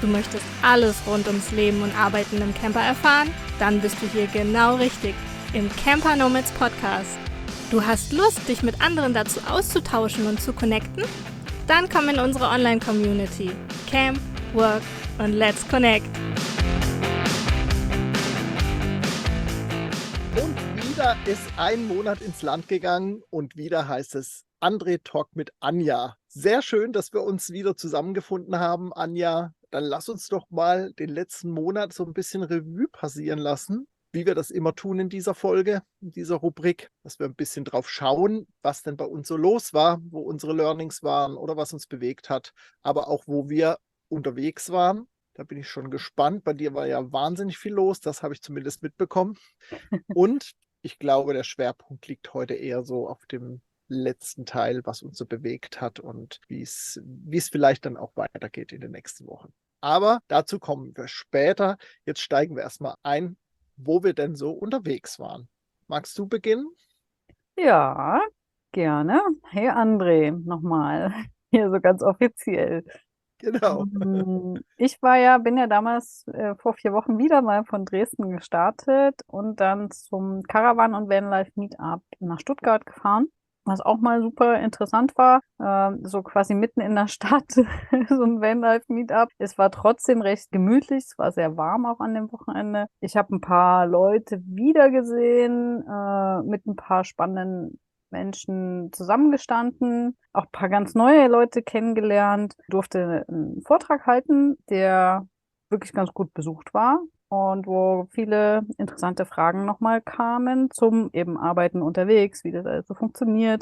möchtest alles rund ums Leben und Arbeiten im Camper erfahren? Dann bist du hier genau richtig, im Camper Nomads Podcast. Du hast Lust, dich mit anderen dazu auszutauschen und zu connecten? Dann komm in unsere Online-Community. Camp, Work und Let's Connect. Und wieder ist ein Monat ins Land gegangen und wieder heißt es André Talk mit Anja. Sehr schön, dass wir uns wieder zusammengefunden haben, Anja. Dann lass uns doch mal den letzten Monat so ein bisschen Revue passieren lassen, wie wir das immer tun in dieser Folge, in dieser Rubrik, dass wir ein bisschen drauf schauen, was denn bei uns so los war, wo unsere Learnings waren oder was uns bewegt hat, aber auch wo wir unterwegs waren. Da bin ich schon gespannt. Bei dir war ja wahnsinnig viel los, das habe ich zumindest mitbekommen. Und ich glaube, der Schwerpunkt liegt heute eher so auf dem letzten Teil, was uns so bewegt hat und wie es vielleicht dann auch weitergeht in den nächsten Wochen. Aber dazu kommen wir später. Jetzt steigen wir erstmal ein, wo wir denn so unterwegs waren. Magst du beginnen? Ja, gerne. Hey André, nochmal, hier so ganz offiziell. Genau. Bin ja damals vor 4 Wochen wieder mal von Dresden gestartet und dann zum Caravan- und Vanlife Meetup nach Stuttgart gefahren, was auch mal super interessant war. So quasi mitten in der Stadt, so ein Vanlife Meetup. Es war trotzdem recht gemütlich, es war sehr warm auch an dem Wochenende. Ich habe ein paar Leute wiedergesehen, mit ein paar spannenden Menschen zusammengestanden, auch ein paar ganz neue Leute kennengelernt, durfte einen Vortrag halten, der wirklich ganz gut besucht war und wo viele interessante Fragen nochmal kamen zum eben Arbeiten unterwegs, wie das alles so funktioniert.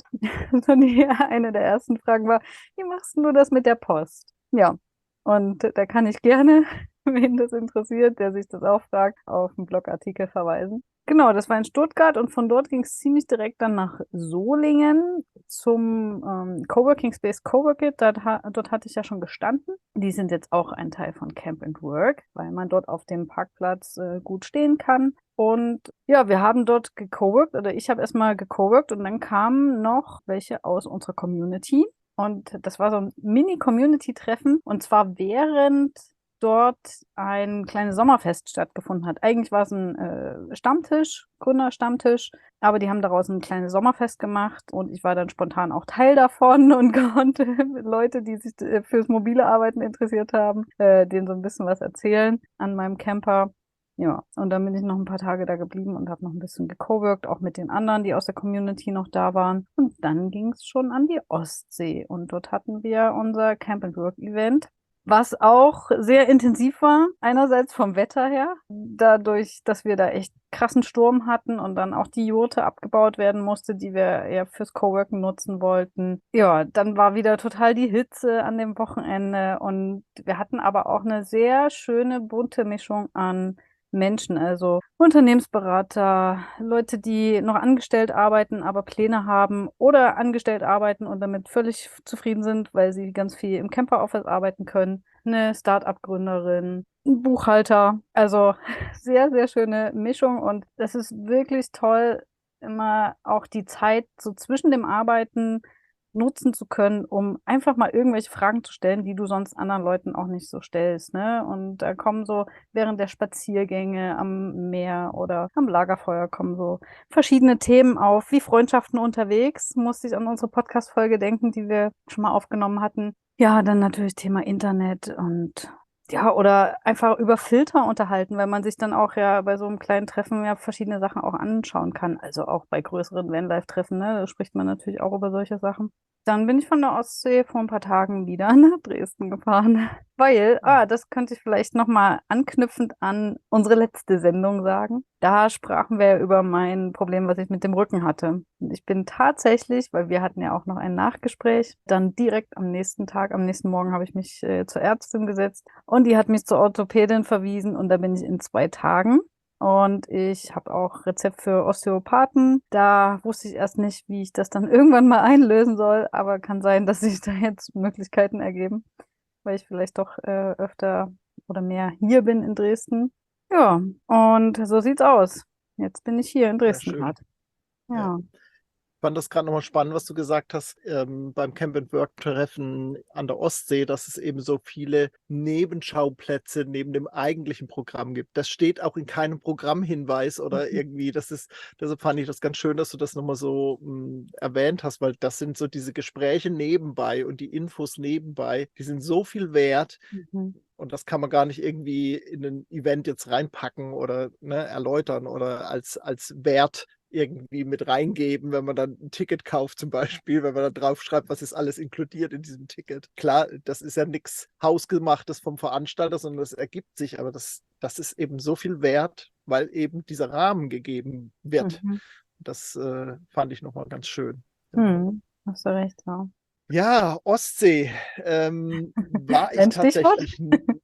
Eine der ersten Fragen war, wie machst du das mit der Post? Ja, und da kann ich gerne, wen das interessiert, der sich das auch fragt, auf einen Blogartikel verweisen. Genau, das war in Stuttgart und von dort ging es ziemlich direkt dann nach Solingen zum Coworking Space Coworkit. Dort hatte ich ja schon gestanden. Die sind jetzt auch ein Teil von Camp and Work, weil man dort auf dem Parkplatz gut stehen kann. Und ja, wir haben dort gecoworkt, oder ich habe erstmal gecoworkt und dann kamen noch welche aus unserer Community. Und das war so ein Mini-Community-Treffen und zwar während dort ein kleines Sommerfest stattgefunden hat. Eigentlich war es ein Stammtisch, Gründerstammtisch, aber die haben daraus ein kleines Sommerfest gemacht und ich war dann spontan auch Teil davon und konnte Leute, die sich fürs mobile Arbeiten interessiert haben, denen so ein bisschen was erzählen an meinem Camper. Ja, und dann bin ich noch ein paar Tage da geblieben und habe noch ein bisschen gecoworkt, auch mit den anderen, die aus der Community noch da waren. Und dann ging es schon an die Ostsee und dort hatten wir unser Camp and Work Event, was auch sehr intensiv war, einerseits vom Wetter her, dadurch, dass wir da echt krassen Sturm hatten und dann auch die Jurte abgebaut werden musste, die wir ja fürs Coworken nutzen wollten. Ja, dann war wieder total die Hitze an dem Wochenende und wir hatten aber auch eine sehr schöne bunte Mischung an Menschen, also Unternehmensberater, Leute, die noch angestellt arbeiten, aber Pläne haben oder angestellt arbeiten und damit völlig zufrieden sind, weil sie ganz viel im Camper-Office arbeiten können, eine Start-up-Gründerin, ein Buchhalter, also sehr, sehr schöne Mischung und das ist wirklich toll, immer auch die Zeit so zwischen dem Arbeiten nutzen zu können, um einfach mal irgendwelche Fragen zu stellen, die du sonst anderen Leuten auch nicht so stellst, ne? Und da kommen so während der Spaziergänge am Meer oder am Lagerfeuer kommen so verschiedene Themen auf, wie Freundschaften unterwegs. Musste ich an unsere Podcast-Folge denken, die wir schon mal aufgenommen hatten. Ja, dann natürlich Thema Internet und ja, oder einfach über Filter unterhalten, weil man sich dann auch ja bei so einem kleinen Treffen ja verschiedene Sachen auch anschauen kann. Also auch bei größeren Vanlife-Treffen, ne? Da spricht man natürlich auch über solche Sachen. Dann bin ich von der Ostsee vor ein paar Tagen wieder nach Dresden gefahren, weil, das könnte ich vielleicht nochmal anknüpfend an unsere letzte Sendung sagen. Da sprachen wir ja über mein Problem, was ich mit dem Rücken hatte. Und ich bin tatsächlich, weil wir hatten ja auch noch ein Nachgespräch, dann direkt am nächsten Tag, am nächsten Morgen habe ich mich zur Ärztin gesetzt und die hat mich zur Orthopädin verwiesen und da bin ich in 2 Tagen. Und ich habe auch Rezept für Osteopathen. Da wusste ich erst nicht, wie ich das dann irgendwann mal einlösen soll, aber kann sein, dass sich da jetzt Möglichkeiten ergeben, weil ich vielleicht doch öfter oder mehr hier bin in Dresden. Ja, und so sieht's aus. Jetzt bin ich hier in Ja, Dresden schön. gerade. Ja. Ja. Fand das gerade nochmal spannend, was du gesagt hast, beim Camp-and-Work-Treffen an der Ostsee, dass es eben so viele Nebenschauplätze neben dem eigentlichen Programm gibt. Das steht auch in keinem Programmhinweis oder irgendwie, deshalb fand ich das ganz schön, dass du das nochmal so erwähnt hast, weil das sind so diese Gespräche nebenbei und die Infos nebenbei, die sind so viel wert. Und das kann man gar nicht irgendwie in ein Event jetzt reinpacken oder erläutern oder als Wert irgendwie mit reingeben, wenn man dann ein Ticket kauft zum Beispiel, wenn man da drauf schreibt, was ist alles inkludiert in diesem Ticket. Klar, das ist ja nichts Hausgemachtes vom Veranstalter, sondern das ergibt sich, aber das ist eben so viel wert, weil eben dieser Rahmen gegeben wird. Das fand ich nochmal ganz schön. Hast du recht, ja. Ja, Ostsee war ich Ein Stichwort? tatsächlich,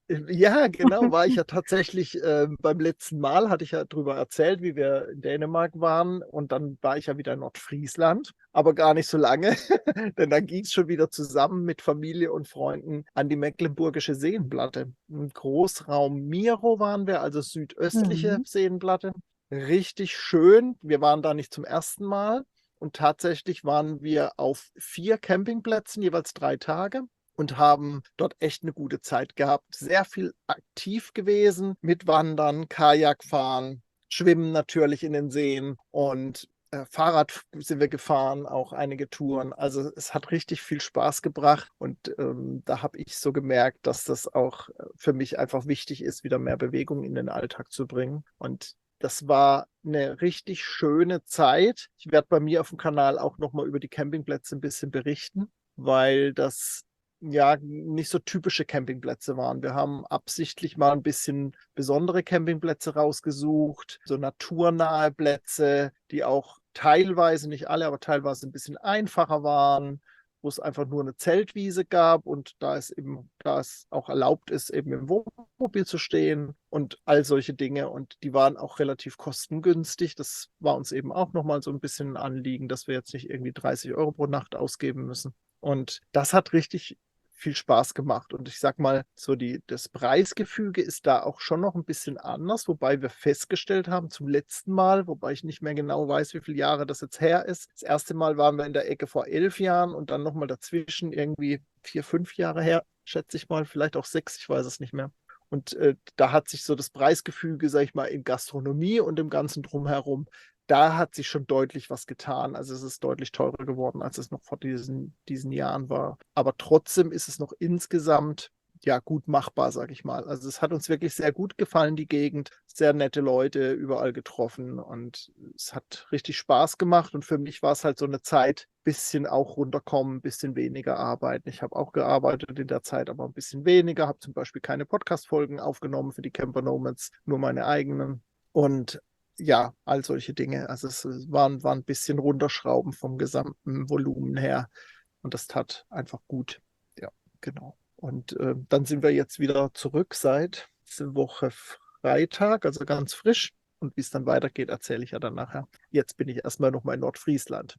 ja, genau, war ich ja tatsächlich beim letzten Mal, hatte ich ja drüber erzählt, wie wir in Dänemark waren und dann war ich ja wieder in Nordfriesland, aber gar nicht so lange, denn dann ging es schon wieder zusammen mit Familie und Freunden an die Mecklenburgische Seenplatte. Im Großraum Miro waren wir, also südöstliche Seenplatte. Richtig schön. Wir waren da nicht zum ersten Mal. Und tatsächlich waren wir auf 4 Campingplätzen, jeweils 3 Tage und haben dort echt eine gute Zeit gehabt. Sehr viel aktiv gewesen mit Wandern, Kajakfahren, Schwimmen natürlich in den Seen und Fahrrad sind wir gefahren, auch einige Touren. Also es hat richtig viel Spaß gebracht und da habe ich so gemerkt, dass das auch für mich einfach wichtig ist, wieder mehr Bewegung in den Alltag zu bringen. Und das war eine richtig schöne Zeit. Ich werde bei mir auf dem Kanal auch nochmal über die Campingplätze ein bisschen berichten, weil das ja nicht so typische Campingplätze waren. Wir haben absichtlich mal ein bisschen besondere Campingplätze rausgesucht, so naturnahe Plätze, die auch teilweise, nicht alle, aber teilweise ein bisschen einfacher waren, wo es einfach nur eine Zeltwiese gab und da es auch erlaubt ist, eben im Wohnmobil zu stehen und all solche Dinge. Und die waren auch relativ kostengünstig. Das war uns eben auch nochmal so ein bisschen ein Anliegen, dass wir jetzt nicht irgendwie 30 Euro pro Nacht ausgeben müssen. Und das hat richtig viel Spaß gemacht. Und ich sag mal, so das Preisgefüge ist da auch schon noch ein bisschen anders, wobei wir festgestellt haben zum letzten Mal, wobei ich nicht mehr genau weiß, wie viele Jahre das jetzt her ist. Das erste Mal waren wir in der Ecke vor 11 Jahren und dann nochmal dazwischen irgendwie 4, 5 Jahre her, schätze ich mal, vielleicht auch 6, ich weiß es nicht mehr. Und da hat sich so das Preisgefüge, sag ich mal, in Gastronomie und im Ganzen drumherum, da hat sich schon deutlich was getan. Also es ist deutlich teurer geworden, als es noch vor diesen Jahren war. Aber trotzdem ist es noch insgesamt ja gut machbar, sag ich mal. Also es hat uns wirklich sehr gut gefallen, die Gegend. Sehr nette Leute überall getroffen und es hat richtig Spaß gemacht. Und für mich war es halt so eine Zeit, bisschen auch runterkommen, ein bisschen weniger arbeiten. Ich habe auch gearbeitet in der Zeit, aber ein bisschen weniger. Habe zum Beispiel keine Podcast-Folgen aufgenommen für die Camper Nomads, nur meine eigenen. Und ja, all solche Dinge. Also es war ein bisschen runterschrauben vom gesamten Volumen her. Und das tat einfach gut. Ja, genau. Und dann sind wir jetzt wieder zurück seit diese Woche Freitag, also ganz frisch. Und wie es dann weitergeht, erzähle ich ja dann nachher. Jetzt bin ich erstmal noch mal in Nordfriesland.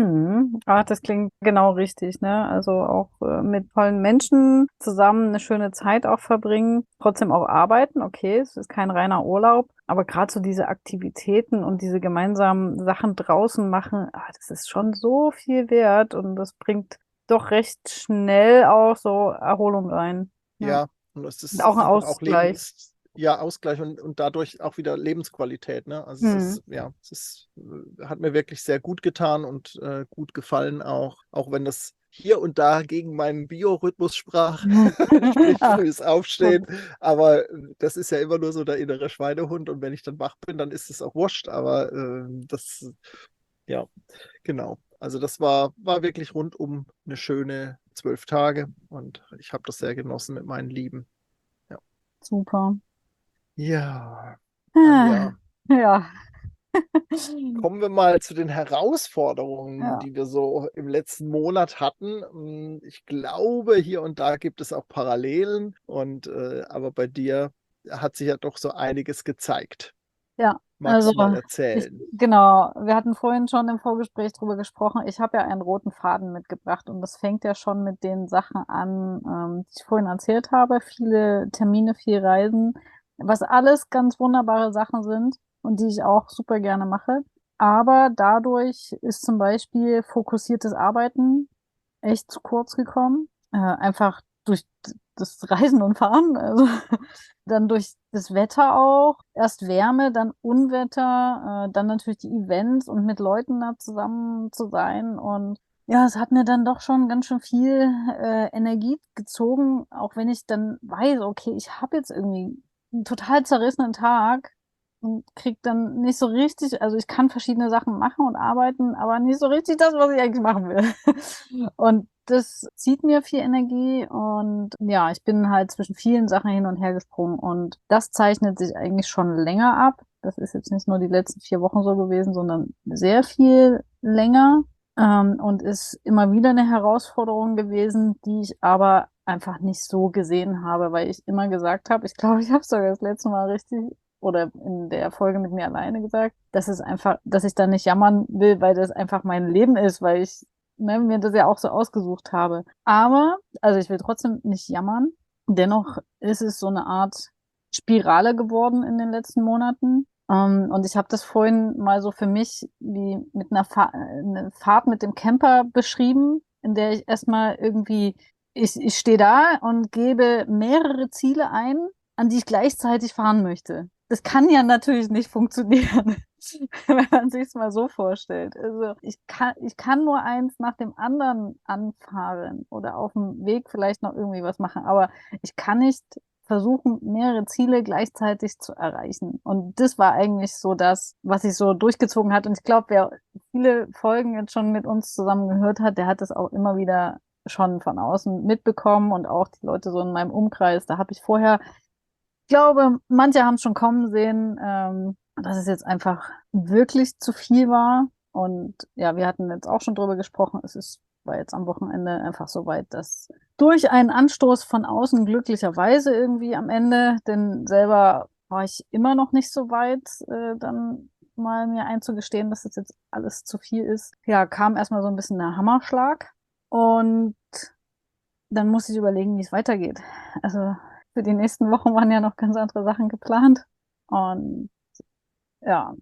Ach, das klingt genau richtig, ne? Also auch mit tollen Menschen zusammen eine schöne Zeit auch verbringen, trotzdem auch arbeiten, okay, es ist kein reiner Urlaub, aber gerade so diese Aktivitäten und diese gemeinsamen Sachen draußen machen, das ist schon so viel wert und das bringt doch recht schnell auch so Erholung rein. Ja. Ja, und es Und ist auch ein einfach auch Ausgleich. Ausgleich und dadurch auch wieder Lebensqualität, ne? Also Hm. hat mir wirklich sehr gut getan und gut gefallen auch wenn das hier und da gegen meinen Biorhythmus sprach, sprich Ah, frühes Aufstehen, aber das ist ja immer nur so der innere Schweinehund und wenn ich dann wach bin, dann ist es auch wurscht, aber ja, genau. Also das war wirklich rundum eine schöne 12 Tage und ich habe das sehr genossen mit meinen Lieben. Ja, super. ja, Ah, Anja, ja. kommen wir mal zu den Herausforderungen, Ja. die wir so im letzten Monat hatten. Ich glaube, hier und da gibt es auch Parallelen aber bei dir hat sich ja doch so einiges gezeigt. Ja, also Magst du mal ich, erzählen? genau, wir hatten vorhin schon im Vorgespräch drüber gesprochen. Ich habe ja einen roten Faden mitgebracht und das fängt ja schon mit den Sachen an, die ich vorhin erzählt habe. Viele Termine, viel Reisen, was alles ganz wunderbare Sachen sind und die ich auch super gerne mache. Aber dadurch ist zum Beispiel fokussiertes Arbeiten echt zu kurz gekommen. Einfach durch das Reisen und Fahren, also dann durch das Wetter auch. Erst Wärme, dann Unwetter, dann natürlich die Events und mit Leuten da zusammen zu sein. Und ja, es hat mir dann doch schon ganz schön viel Energie gezogen, auch wenn ich dann weiß, okay, ich habe jetzt irgendwie einen total zerrissenen Tag und krieg dann nicht so richtig, also ich kann verschiedene Sachen machen und arbeiten, aber nicht so richtig das, was ich eigentlich machen will. Und das zieht mir viel Energie und ja, ich bin halt zwischen vielen Sachen hin und her gesprungen und das zeichnet sich eigentlich schon länger ab. Das ist jetzt nicht nur die letzten 4 Wochen so gewesen, sondern sehr viel länger, und ist immer wieder eine Herausforderung gewesen, die ich aber einfach nicht so gesehen habe, weil ich immer gesagt habe, ich glaube, ich habe sogar das letzte Mal richtig oder in der Folge mit mir alleine gesagt, dass es einfach, dass ich da nicht jammern will, weil das einfach mein Leben ist, weil ich mir das ja auch so ausgesucht habe. Aber, also ich will trotzdem nicht jammern. Dennoch ist es so eine Art Spirale geworden in den letzten Monaten. Und ich habe das vorhin mal so für mich wie mit eine Fahrt mit dem Camper beschrieben, in der ich erstmal irgendwie, ich stehe da und gebe mehrere Ziele ein, an die ich gleichzeitig fahren möchte. Das kann ja natürlich nicht funktionieren, wenn man sich es mal so vorstellt. Also ich kann nur eins nach dem anderen anfahren oder auf dem Weg vielleicht noch irgendwie was machen, aber ich kann nicht versuchen, mehrere Ziele gleichzeitig zu erreichen. Und das war eigentlich so das, was sich so durchgezogen hat. Und ich glaube, wer viele Folgen jetzt schon mit uns zusammen gehört hat, der hat das auch immer wieder schon von außen mitbekommen und auch die Leute so in meinem Umkreis. Da habe ich vorher, ich glaube, manche haben es schon kommen sehen, dass es jetzt einfach wirklich zu viel war. Und ja, wir hatten jetzt auch schon drüber gesprochen. War jetzt am Wochenende einfach so weit, dass durch einen Anstoß von außen glücklicherweise irgendwie am Ende, denn selber war ich immer noch nicht so weit, dann mal mir einzugestehen, dass das jetzt alles zu viel ist. Ja, kam erstmal so ein bisschen der Hammerschlag und dann musste ich überlegen, wie es weitergeht. Also für die nächsten Wochen waren ja noch ganz andere Sachen geplant und ja,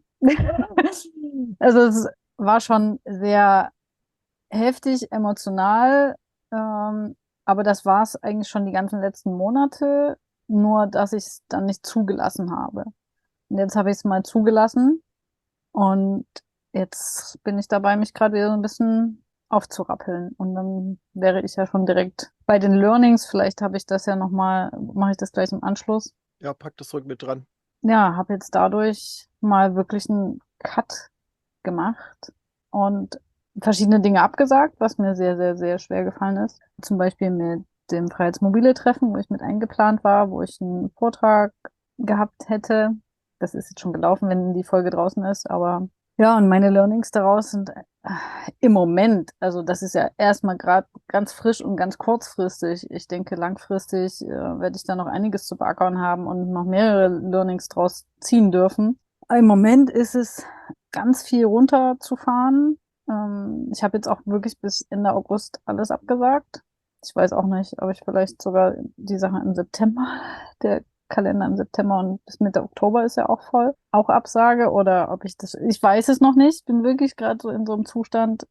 also es war schon sehr heftig, emotional, aber das war es eigentlich schon die ganzen letzten Monate, nur dass ich es dann nicht zugelassen habe. Und jetzt habe ich es mal zugelassen und jetzt bin ich dabei, mich gerade wieder so ein bisschen aufzurappeln. Und dann wäre ich ja schon direkt bei den Learnings. Vielleicht habe ich das ja nochmal, mache ich das gleich im Anschluss. Ja, pack das Rück mit dran. Ja, habe jetzt dadurch mal wirklich einen Cut gemacht und verschiedene Dinge abgesagt, was mir sehr, sehr, sehr schwer gefallen ist. Zum Beispiel mit dem Freiheitsmobile-Treffen, wo ich mit eingeplant war, wo ich einen Vortrag gehabt hätte. Das ist jetzt schon gelaufen, wenn die Folge draußen ist, aber ja, und meine Learnings daraus sind im Moment, also das ist ja erstmal gerade ganz frisch und ganz kurzfristig. Ich denke, langfristig werde ich da noch einiges zu beackern haben und noch mehrere Learnings draus ziehen dürfen. Im Moment ist es ganz viel runterzufahren. Ich habe jetzt auch wirklich bis Ende August alles abgesagt. Ich weiß auch nicht, ob ich vielleicht sogar die Sachen im September, der Kalender im September und bis Mitte Oktober ist ja auch voll, auch absage oder ob ich weiß es noch nicht, bin wirklich gerade so in so einem Zustand,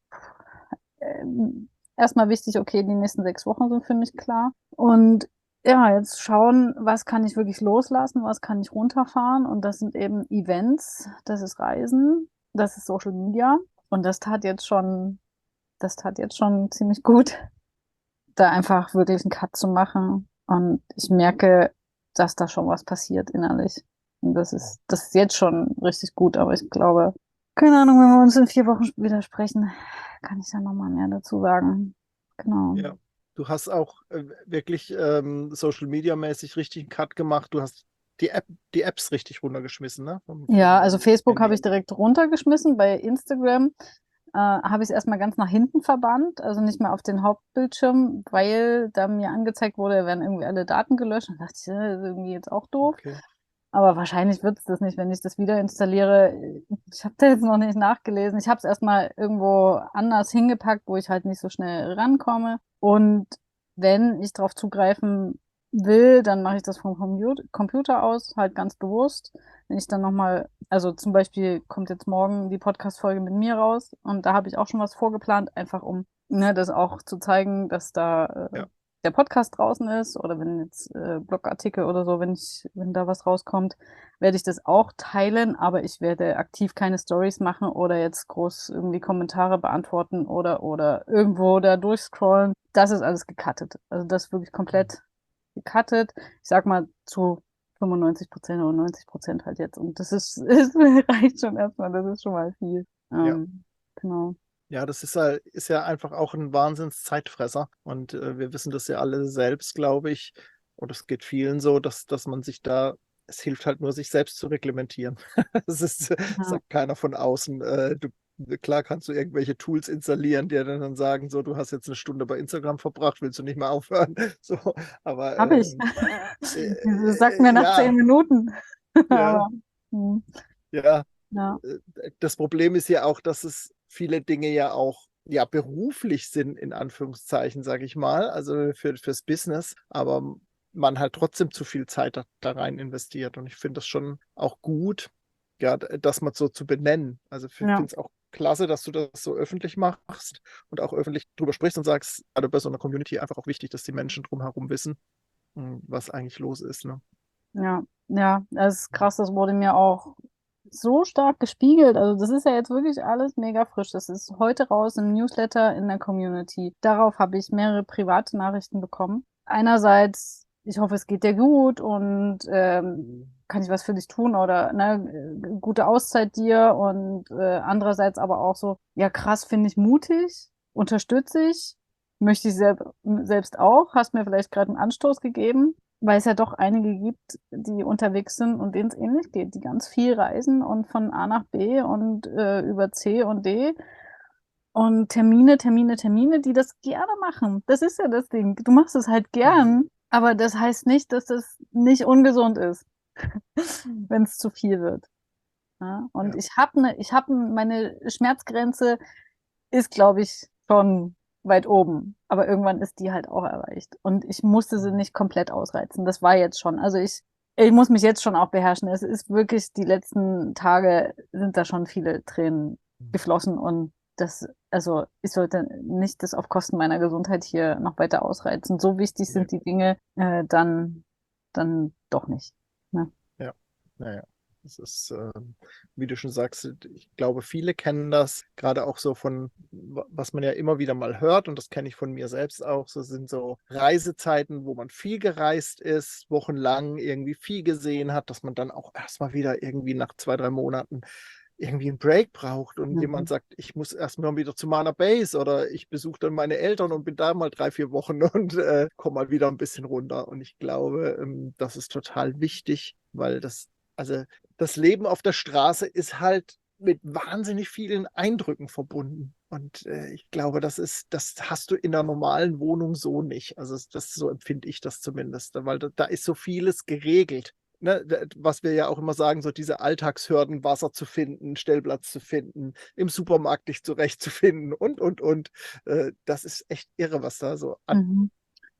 erstmal wichtig, okay, die nächsten 6 Wochen sind für mich klar und ja, jetzt schauen, was kann ich wirklich loslassen, was kann ich runterfahren und das sind eben Events, das ist Reisen, das ist Social Media und das tat jetzt schon ziemlich gut, da einfach wirklich einen Cut zu machen und ich merke, dass da schon was passiert innerlich. Und das ist jetzt schon richtig gut, aber ich glaube, keine Ahnung, wenn wir uns in 4 Wochen wieder sprechen, kann ich da nochmal mehr dazu sagen. Genau. Ja, du hast auch wirklich Social Media mäßig richtig einen Cut gemacht. Du hast die Apps richtig runtergeschmissen, ne? Ja, also Facebook Handy. habe ich direkt runtergeschmissen. Bei Instagram habe ich es erstmal ganz nach hinten verbannt, also nicht mehr auf den Hauptbildschirm, weil da mir angezeigt wurde, werden irgendwie alle Daten gelöscht. Und dachte ich, das ist irgendwie jetzt auch doof. Okay. Aber wahrscheinlich wird es das nicht, wenn ich das wieder installiere. Ich habe da jetzt noch nicht nachgelesen. Ich habe es erstmal irgendwo anders hingepackt, wo ich halt nicht so schnell rankomme. Und wenn ich darauf zugreifen will, dann mache ich das vom Computer aus, halt ganz bewusst. Wenn ich dann nochmal, also zum Beispiel kommt jetzt morgen die Podcast-Folge mit mir raus und da habe ich auch schon was vorgeplant, einfach um das auch zu zeigen, dass da Ja. der Podcast draußen ist oder wenn jetzt Blogartikel oder so, wenn da was rauskommt, werde ich das auch teilen, aber ich werde aktiv keine Stories machen oder jetzt groß irgendwie Kommentare beantworten oder irgendwo da durchscrollen. Das ist alles gecuttet. Also das ist wirklich komplett gecuttet. Ich sag mal zu 95% oder 90% halt jetzt. Und das ist reicht schon erstmal, das ist schon mal viel. Ja. Genau. Ja, das ist ja einfach auch ein Wahnsinns-Zeitfresser. Und wir wissen das ja alle selbst, glaube ich. Und es geht vielen so, dass man sich da, es hilft halt nur, sich selbst zu reglementieren. Ja. Sagt keiner von außen. Klar kannst du irgendwelche Tools installieren, die dir dann sagen, so, du hast jetzt eine Stunde bei Instagram verbracht, willst du nicht mehr aufhören? So, aber Hab ich. Das sagt mir nach 10 ja, Minuten. ja, Aber, hm, ja. ja. Das Problem ist ja auch, dass es viele Dinge ja auch ja beruflich sind, in Anführungszeichen, sage ich mal, also fürs Business, aber man halt trotzdem zu viel Zeit da rein investiert. Und ich finde das schon auch gut, ja, das mal so zu benennen. Also ich finde Ja. es auch klasse, dass du das so öffentlich machst und auch öffentlich drüber sprichst und sagst, gerade bei so einer Community einfach auch wichtig, dass die Menschen drumherum wissen, was eigentlich los ist. Ne? Ja, ja, das ist krass, das wurde mir auch so stark gespiegelt. Also das ist ja jetzt wirklich alles mega frisch. Das ist heute raus im Newsletter in der Community. Darauf habe ich mehrere private Nachrichten bekommen. Einerseits, ich hoffe, es geht dir gut und kann ich was für dich tun oder gute Auszeit dir und andererseits aber auch so, ja krass, finde ich mutig, unterstütze ich, möchte ich selbst auch, hast mir vielleicht gerade einen Anstoß gegeben, weil es ja doch einige gibt, die unterwegs sind und denen es ähnlich geht, die ganz viel reisen und von A nach B und über C und D und Termine, die das gerne machen. Das ist ja das Ding. Du machst es halt Mhm. gern, aber das heißt nicht, dass das nicht ungesund ist, wenn es zu viel wird. Ja? Und Ja. meine Schmerzgrenze ist, glaube ich, schon weit oben. Aber irgendwann ist die halt auch erreicht. Und ich musste sie Mhm. nicht komplett ausreizen. Das war jetzt schon. Also ich muss mich jetzt schon auch beherrschen. Es ist wirklich, die letzten Tage sind da schon viele Tränen geflossen und also ich sollte nicht das auf Kosten meiner Gesundheit hier noch weiter ausreizen. So wichtig Nee. sind die Dinge, dann doch nicht. Ne? Ja, naja. Das ist, wie du schon sagst, ich glaube, viele kennen das, gerade auch so von, was man ja immer wieder mal hört, und das kenne ich von mir selbst auch, so sind so Reisezeiten, wo man viel gereist ist, wochenlang irgendwie viel gesehen hat, dass man dann auch erstmal wieder irgendwie nach 2, 3 Monaten irgendwie einen Break braucht und jemand Mhm. sagt, ich muss erstmal wieder zu meiner Base oder ich besuche dann meine Eltern und bin da mal 3, 4 Wochen und komme mal wieder ein bisschen runter. Und ich glaube, das ist total wichtig, weil also das Leben auf der Straße ist halt mit wahnsinnig vielen Eindrücken verbunden. Und ich glaube, das hast du in einer normalen Wohnung so nicht. Also so empfinde ich das zumindest, weil da ist so vieles geregelt. Ne, was wir ja auch immer sagen, so diese Alltagshürden, Wasser zu finden, Stellplatz zu finden, im Supermarkt dich zurechtzufinden und. Das ist echt irre, was da so Mhm.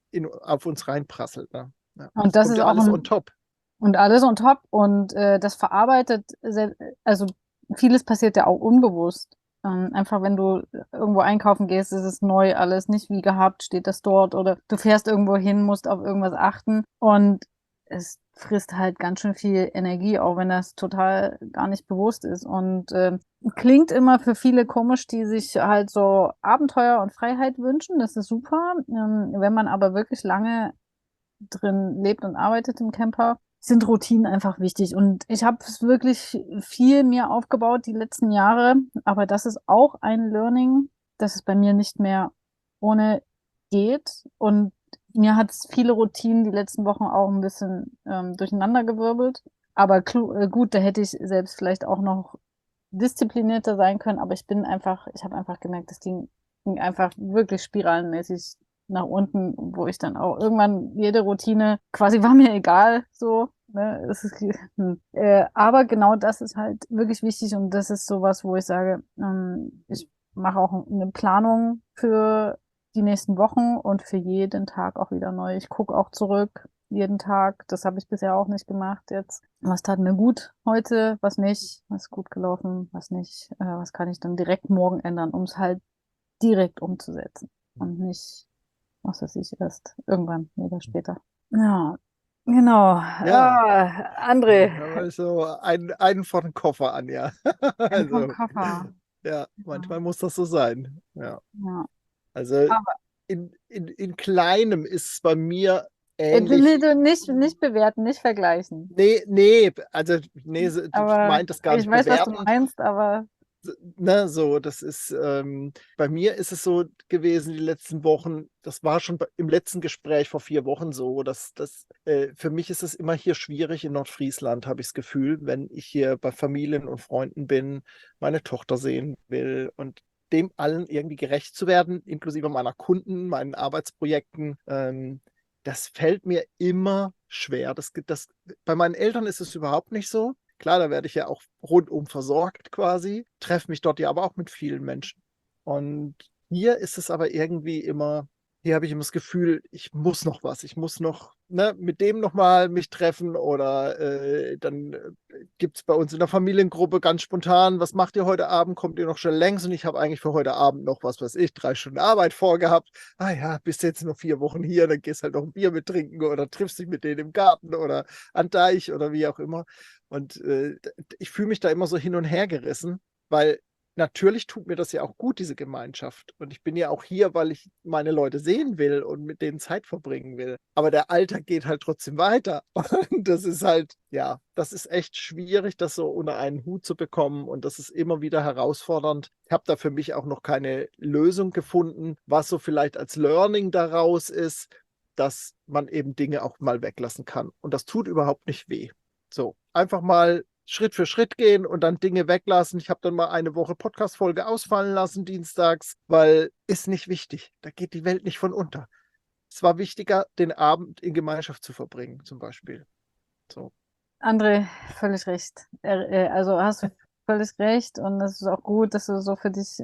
auf uns reinprasselt. Ne? Ja, Und das das kommt ist ja auch alles on top. und alles on top und das verarbeitet, also vieles passiert ja auch unbewusst. Einfach wenn du irgendwo einkaufen gehst, ist es neu alles, nicht wie gehabt, steht das dort oder du fährst irgendwo hin, musst auf irgendwas achten und es frisst halt ganz schön viel Energie, auch wenn das total gar nicht bewusst ist und klingt immer für viele komisch, die sich halt so Abenteuer und Freiheit wünschen, das ist super. Wenn man aber wirklich lange drin lebt und arbeitet im Camper, sind Routinen einfach wichtig. Und ich habe es wirklich viel mir aufgebaut die letzten Jahre, aber das ist auch ein Learning, dass es bei mir nicht mehr ohne geht. Und mir hat es viele Routinen die letzten Wochen auch ein bisschen durcheinandergewirbelt. Aber gut, da hätte ich selbst vielleicht auch noch disziplinierter sein können, aber ich habe einfach gemerkt, ging einfach wirklich spiralenmäßig nach unten, wo ich dann auch irgendwann jede Routine quasi war mir egal, so. Ne? Aber genau das ist halt wirklich wichtig und das ist sowas, wo ich sage, ich mache auch eine Planung für die nächsten Wochen und für jeden Tag auch wieder neu. Ich gucke auch zurück. jeden Tag. Das habe ich bisher auch nicht gemacht jetzt. Was tat mir gut heute, was nicht, was ist gut gelaufen, was nicht, was kann ich dann direkt morgen ändern, um es halt direkt umzusetzen und nicht, was weiß ich, erst irgendwann oder später. Ja, genau. Ja, André, also einen von den Koffer, Anja. vom Also, Koffer. ja, Ja, manchmal muss das so sein. Ja. ja. Also Aber in Kleinem ist es bei mir nee, ähnlich. du nicht bewerten, nicht vergleichen. Nee, also nee, ich Aber meine das gar ich nicht weiß, was du bewertend. meinst, aber Ne, so, das ist, bei mir ist es so gewesen, die letzten Wochen, das war schon im letzten Gespräch vor 4 Wochen so, für mich ist es immer hier schwierig in Nordfriesland, habe ich das Gefühl, wenn ich hier bei Familien und Freunden bin, meine Tochter sehen will und dem allen irgendwie gerecht zu werden, inklusive meiner Kunden, meinen Arbeitsprojekten, das fällt mir immer schwer. Bei meinen Eltern ist es überhaupt nicht so. Klar, da werde ich ja auch rundum versorgt quasi, treffe mich dort ja aber auch mit vielen Menschen. Und hier ist es aber irgendwie immer, hier habe ich immer das Gefühl, ich muss noch was, ich muss noch mit dem nochmal mich treffen oder dann gibt es bei uns in der Familiengruppe ganz spontan, was macht ihr heute Abend, kommt ihr noch schnell längs und ich habe eigentlich für heute Abend noch, was weiß ich, 3 Stunden Arbeit vorgehabt. Ah ja, bist jetzt noch 4 Wochen hier, dann gehst halt noch ein Bier mit trinken oder triffst dich mit denen im Garten oder an Deich oder wie auch immer. Und ich fühle mich da immer so hin und her gerissen, weil natürlich tut mir das ja auch gut, diese Gemeinschaft. Und ich bin ja auch hier, weil ich meine Leute sehen will und mit denen Zeit verbringen will. Aber der Alltag geht halt trotzdem weiter. Und das ist halt, ja, das ist echt schwierig, das so unter einen Hut zu bekommen. Und das ist immer wieder herausfordernd. Ich habe da für mich auch noch keine Lösung gefunden, was so vielleicht als Learning daraus ist, dass man eben Dinge auch mal weglassen kann. Und das tut überhaupt nicht weh. So, einfach mal Schritt für Schritt gehen und dann Dinge weglassen. Ich habe dann mal eine Woche Podcast-Folge ausfallen lassen, dienstags, weil ist nicht wichtig. Da geht die Welt nicht von unter. Es war wichtiger, den Abend in Gemeinschaft zu verbringen, zum Beispiel. So. André, völlig recht. Also hast du völlig recht und es ist auch gut, dass du so für dich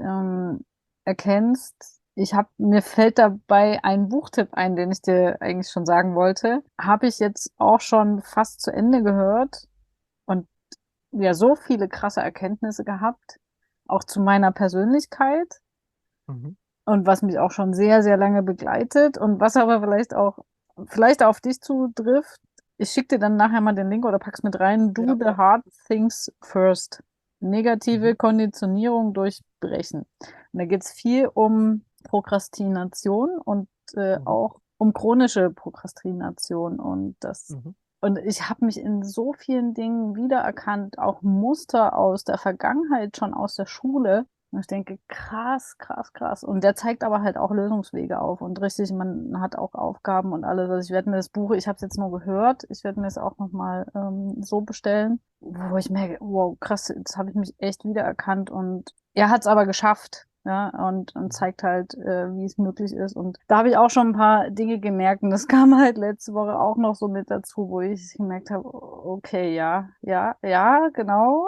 erkennst. Mir fällt dabei ein Buchtipp ein, den ich dir eigentlich schon sagen wollte. Habe ich jetzt auch schon fast zu Ende gehört und ja, so viele krasse Erkenntnisse gehabt, auch zu meiner Persönlichkeit Mhm. und was mich auch schon sehr, sehr lange begleitet und was aber vielleicht auf dich zutrifft. Ich schicke dir dann nachher mal den Link oder pack's mit rein. Do Ja. the hard things first. Negative Mhm. Konditionierung durchbrechen. Und da geht's viel um Prokrastination und Mhm. auch um chronische Prokrastination Mhm. und ich habe mich in so vielen Dingen wiedererkannt, auch Muster aus der Vergangenheit, schon aus der Schule. Und ich denke, krass, krass, krass. Und der zeigt aber halt auch Lösungswege auf. Und richtig, man hat auch Aufgaben und alles. Also ich werde mir das Buch, ich habe es jetzt nur gehört, ich werde mir es auch nochmal so bestellen, wo ich merke, wow, krass, jetzt habe ich mich echt wiedererkannt. Und er hat es aber geschafft. Ja, und zeigt halt, wie es möglich ist. Und da habe ich auch schon ein paar Dinge gemerkt. Und das kam halt letzte Woche auch noch so mit dazu, wo ich gemerkt habe, okay, ja, ja, ja, genau.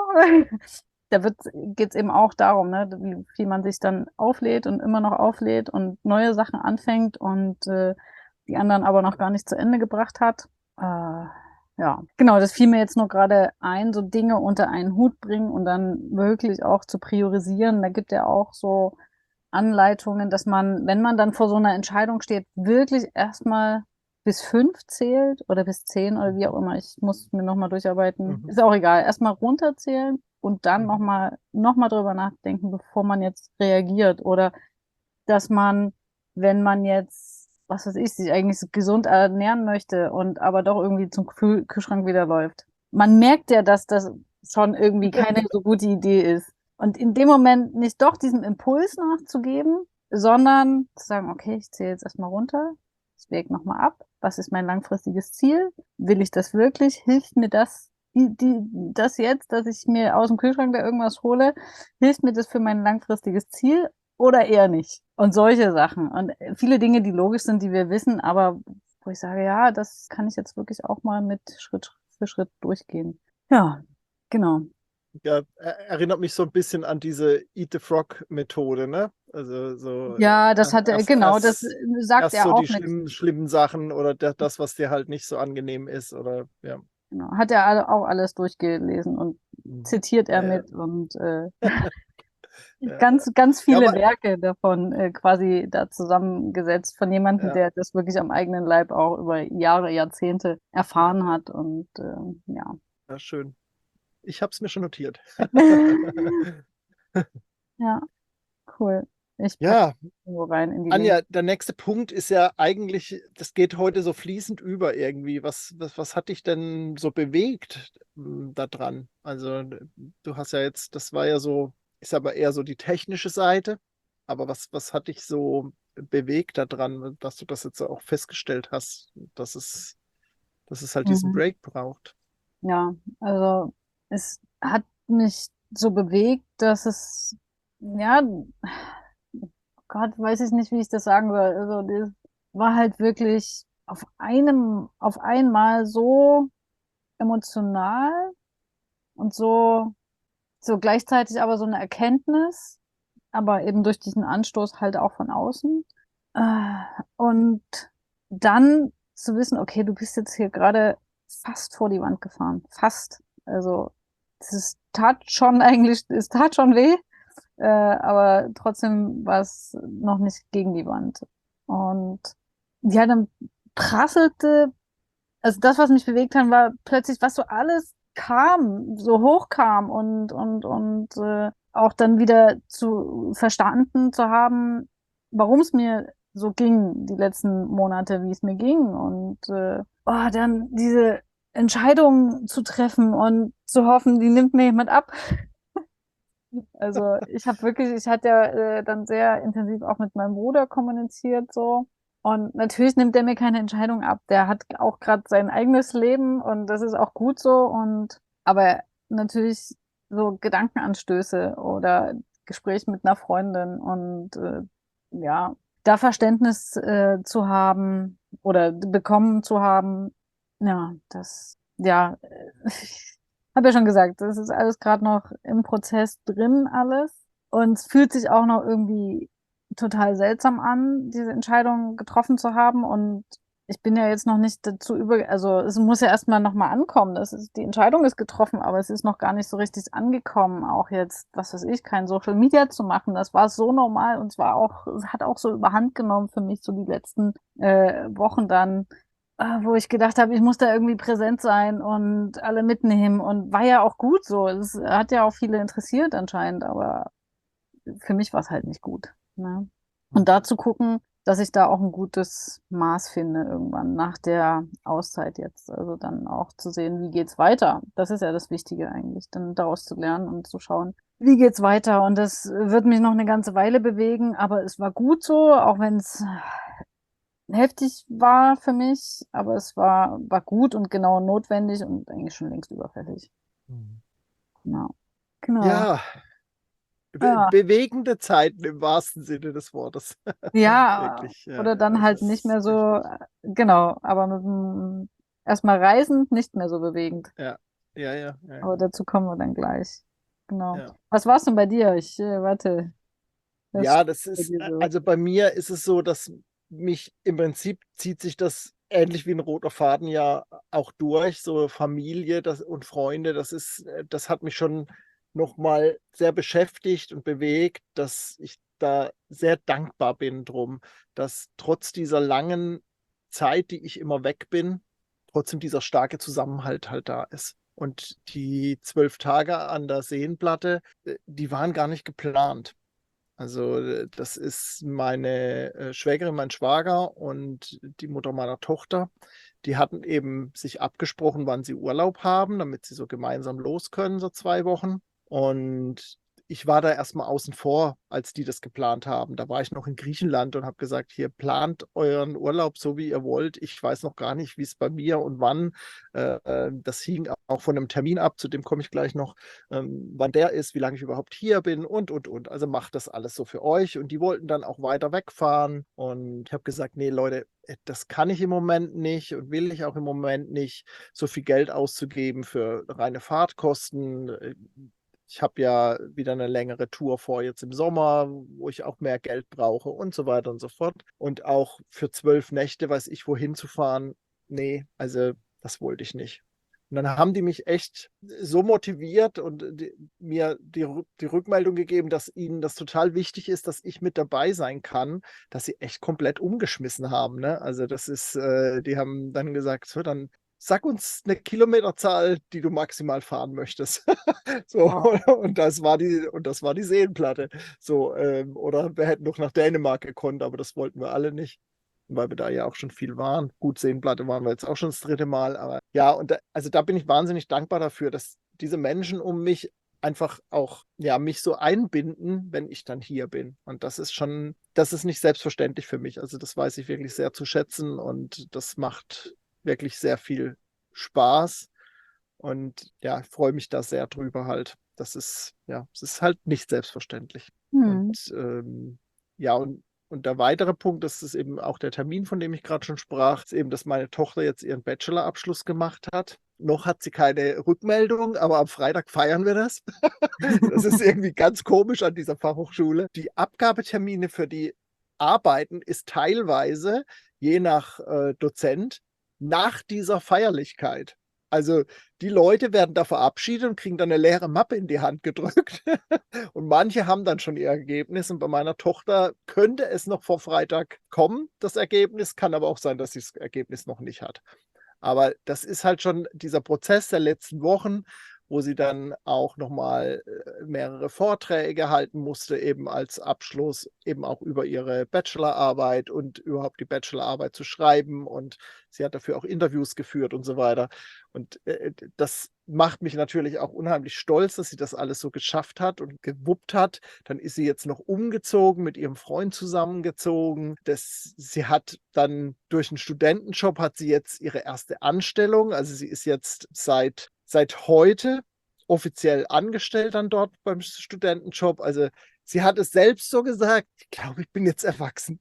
Geht es eben auch darum, ne, wie viel man sich dann auflädt und immer noch auflädt und neue Sachen anfängt und die anderen aber noch gar nicht zu Ende gebracht hat. Ja, genau, das fiel mir jetzt nur gerade ein, so Dinge unter einen Hut bringen und dann wirklich auch zu priorisieren. Da gibt er auch so Anleitungen, dass man, wenn man dann vor so einer Entscheidung steht, wirklich erstmal bis 5 zählt oder bis 10 oder wie auch immer. Ich muss mir nochmal durcharbeiten. Mhm. Ist auch egal. Erstmal runterzählen und dann Mhm. noch mal drüber nachdenken, bevor man jetzt reagiert. Oder dass man, wenn man jetzt, was weiß ich, sich eigentlich so gesund ernähren möchte und aber doch irgendwie zum Kühlschrank wieder läuft. Man merkt ja, dass das schon irgendwie keine so gute Idee ist. Und in dem Moment nicht doch diesem Impuls nachzugeben, sondern zu sagen, okay, ich zähle jetzt erstmal runter, ich wäge nochmal ab, was ist mein langfristiges Ziel? Will ich das wirklich? Hilft mir das jetzt, dass ich mir aus dem Kühlschrank da irgendwas hole? Hilft mir das für mein langfristiges Ziel oder eher nicht? Und solche Sachen. Und viele Dinge, die logisch sind, die wir wissen, aber wo ich sage, ja, das kann ich jetzt wirklich auch mal mit Schritt für Schritt durchgehen. Ja, genau. Ja, erinnert mich so ein bisschen an diese Eat the Frog-Methode, ne? Also so Ja, das hat er, genau, das sagt erst er so auch die mit. schlimmen Sachen oder das, was dir halt nicht so angenehm ist, oder ja. Genau, hat er auch alles durchgelesen und Mhm. zitiert er Ja, ja. mit und Ja, ganz, ganz ja, viele aber Werke davon quasi da zusammengesetzt von jemandem, ja, der das wirklich am eigenen Leib auch über Jahre, Jahrzehnte ja, erfahren hat und ja. ja, schön. Ich habe es mir schon notiert. Ja, cool. Ich packe Ja, irgendwo rein in die Link. Anja, der nächste Punkt ist ja eigentlich, das geht heute so fließend über irgendwie. Was hat dich denn so bewegt da dran? Also, du hast ja jetzt, das war ja so, ist aber eher so die technische Seite. Aber was hat dich so bewegt da dran, dass du das jetzt auch festgestellt hast, dass es halt diesen Mhm. Break braucht? Ja, also es hat mich so bewegt, dass es, ja, Gott, weiß ich nicht, wie ich das sagen soll. Also das war halt wirklich auf einmal so emotional und so gleichzeitig aber so eine Erkenntnis, aber eben durch diesen Anstoß halt auch von außen. Äh, Und dann zu wissen, okay, du bist jetzt hier gerade fast vor die Wand gefahren. Fast. Also, es tat schon weh, aber trotzdem war es noch nicht gegen die Wand. Und ja, dann prasselte, also das, was mich bewegt hat, war plötzlich, was so alles kam, so hochkam und auch dann wieder zu verstanden zu haben, warum es mir so ging, die letzten Monate, wie es mir ging. Und dann diese Entscheidung zu treffen und zu hoffen, die nimmt mir jemand ab. Also ich hatte ja dann sehr intensiv auch mit meinem Bruder kommuniziert so. Und natürlich nimmt der mir keine Entscheidung ab. Der hat auch gerade sein eigenes Leben und das ist auch gut so. Aber natürlich so Gedankenanstöße oder Gespräch mit einer Freundin und ja, da Verständnis zu haben oder bekommen zu haben, ja, ich habe ja schon gesagt, das ist alles gerade noch im Prozess drin, alles. Und es fühlt sich auch noch irgendwie total seltsam an, diese Entscheidung getroffen zu haben. Und ich bin ja jetzt noch nicht also es muss ja erstmal nochmal ankommen. Die Entscheidung ist getroffen, aber es ist noch gar nicht so richtig angekommen, auch jetzt, was weiß ich, kein Social Media zu machen. Das war so normal und es hat auch so überhand genommen für mich so die letzten Wochen dann, wo ich gedacht habe, ich muss da irgendwie präsent sein und alle mitnehmen und war ja auch gut so. Es hat ja auch viele interessiert anscheinend, aber für mich war es halt nicht gut. Ne? Und da zu gucken, dass ich da auch ein gutes Maß finde irgendwann nach der Auszeit jetzt. Also dann auch zu sehen, wie geht's weiter. Das ist ja das Wichtige eigentlich, dann daraus zu lernen und zu schauen, wie geht's weiter. Und das wird mich noch eine ganze Weile bewegen, aber es war gut so, auch wenn es heftig war für mich, aber war gut und genau notwendig und eigentlich schon längst überfällig. Mhm. Genau. Genau. Ja, Ja. bewegende Zeiten im wahrsten Sinne des Wortes. Ja, Wirklich, ja, oder dann es halt nicht ist mehr so, echt. genau, aber erstmal reisend nicht mehr so bewegend. Ja, ja, ja, ja, Aber dazu kommen wir dann gleich. Genau. ja. Was war's denn bei dir? Warte, was Ja, steht das bei ist, dir so? also bei mir ist es so, dass mich im Prinzip zieht sich das ähnlich wie ein roter Faden ja auch durch, so Familie und Freunde, das hat mich schon nochmal sehr beschäftigt und bewegt, dass ich da sehr dankbar bin drum, dass trotz dieser langen Zeit, die ich immer weg bin, trotzdem dieser starke Zusammenhalt halt da ist. Und die 12 Tage an der Seenplatte, die waren gar nicht geplant. Also das ist meine Schwägerin, mein Schwager und die Mutter meiner Tochter. Die hatten eben sich abgesprochen, wann sie Urlaub haben, damit sie so gemeinsam los können, so 2 Wochen. Und ich war da erstmal außen vor, als die das geplant haben. Da war ich noch in Griechenland und habe gesagt, hier plant euren Urlaub so, wie ihr wollt. Ich weiß noch gar nicht, wie es bei mir und wann. Das hing auch von einem Termin ab, zu dem komme ich gleich noch, wann der ist, wie lange ich überhaupt hier bin und. Also macht das alles so für euch. Und die wollten dann auch weiter wegfahren. Und ich habe gesagt, nee, Leute, das kann ich im Moment nicht und will ich auch im Moment nicht, so viel Geld auszugeben für reine Fahrtkosten. ich habe ja wieder eine längere Tour vor jetzt im Sommer, wo ich auch mehr Geld brauche und so weiter und so fort. Und auch für 12 Nächte, weiß ich, wohin zu fahren, nee, also das wollte ich nicht. Und dann haben die mich echt so motiviert und mir die Rückmeldung gegeben, dass ihnen das total wichtig ist, dass ich mit dabei sein kann, dass sie echt komplett umgeschmissen haben. Ne? Also das ist, die haben dann gesagt, so, dann sag uns eine Kilometerzahl, die du maximal fahren möchtest. So, Wow. und das war die Seenplatte. So, oder wir hätten noch nach Dänemark gekonnt, aber das wollten wir alle nicht, weil wir da ja auch schon viel waren. Gut, Seenplatte waren wir jetzt auch schon das dritte Mal, aber ja, und also da bin ich wahnsinnig dankbar dafür, dass diese Menschen um mich einfach auch, ja, mich so einbinden, wenn ich dann hier bin. Und das ist nicht selbstverständlich für mich. Also das weiß ich wirklich sehr zu schätzen und das macht wirklich sehr viel Spaß. Und ja, ich freue mich da sehr drüber halt. Es ist halt nicht selbstverständlich. Hm. Und ja, und der weitere Punkt, das ist eben auch der Termin, von dem ich gerade schon sprach, ist eben, dass meine Tochter jetzt ihren Bachelorabschluss gemacht hat. Noch hat sie keine Rückmeldung, aber am Freitag feiern wir das. Das ist irgendwie ganz komisch an dieser Fachhochschule. Die Abgabetermine für die Arbeiten ist teilweise, je nach Dozent, nach dieser Feierlichkeit. Also die Leute werden da verabschiedet und kriegen dann eine leere Mappe in die Hand gedrückt. Und manche haben dann schon ihr Ergebnis. Und bei meiner Tochter könnte es noch vor Freitag kommen, das Ergebnis. Kann aber auch sein, dass sie das Ergebnis noch nicht hat. Aber das ist halt schon dieser Prozess der letzten Wochen, wo sie dann auch nochmal mehrere Vorträge halten musste, eben als Abschluss, eben auch über ihre Bachelorarbeit und überhaupt die Bachelorarbeit zu schreiben. Und sie hat dafür auch Interviews geführt und so weiter. Und das macht mich natürlich auch unheimlich stolz, dass sie das alles so geschafft hat und gewuppt hat. Dann ist sie jetzt noch umgezogen, mit ihrem Freund zusammengezogen. Sie hat dann durch einen Studentenjob hat sie jetzt ihre erste Anstellung. Also sie ist jetzt seit heute offiziell angestellt dann dort beim Studentenjob. Also sie hat es selbst so gesagt, ich glaube, ich bin jetzt erwachsen.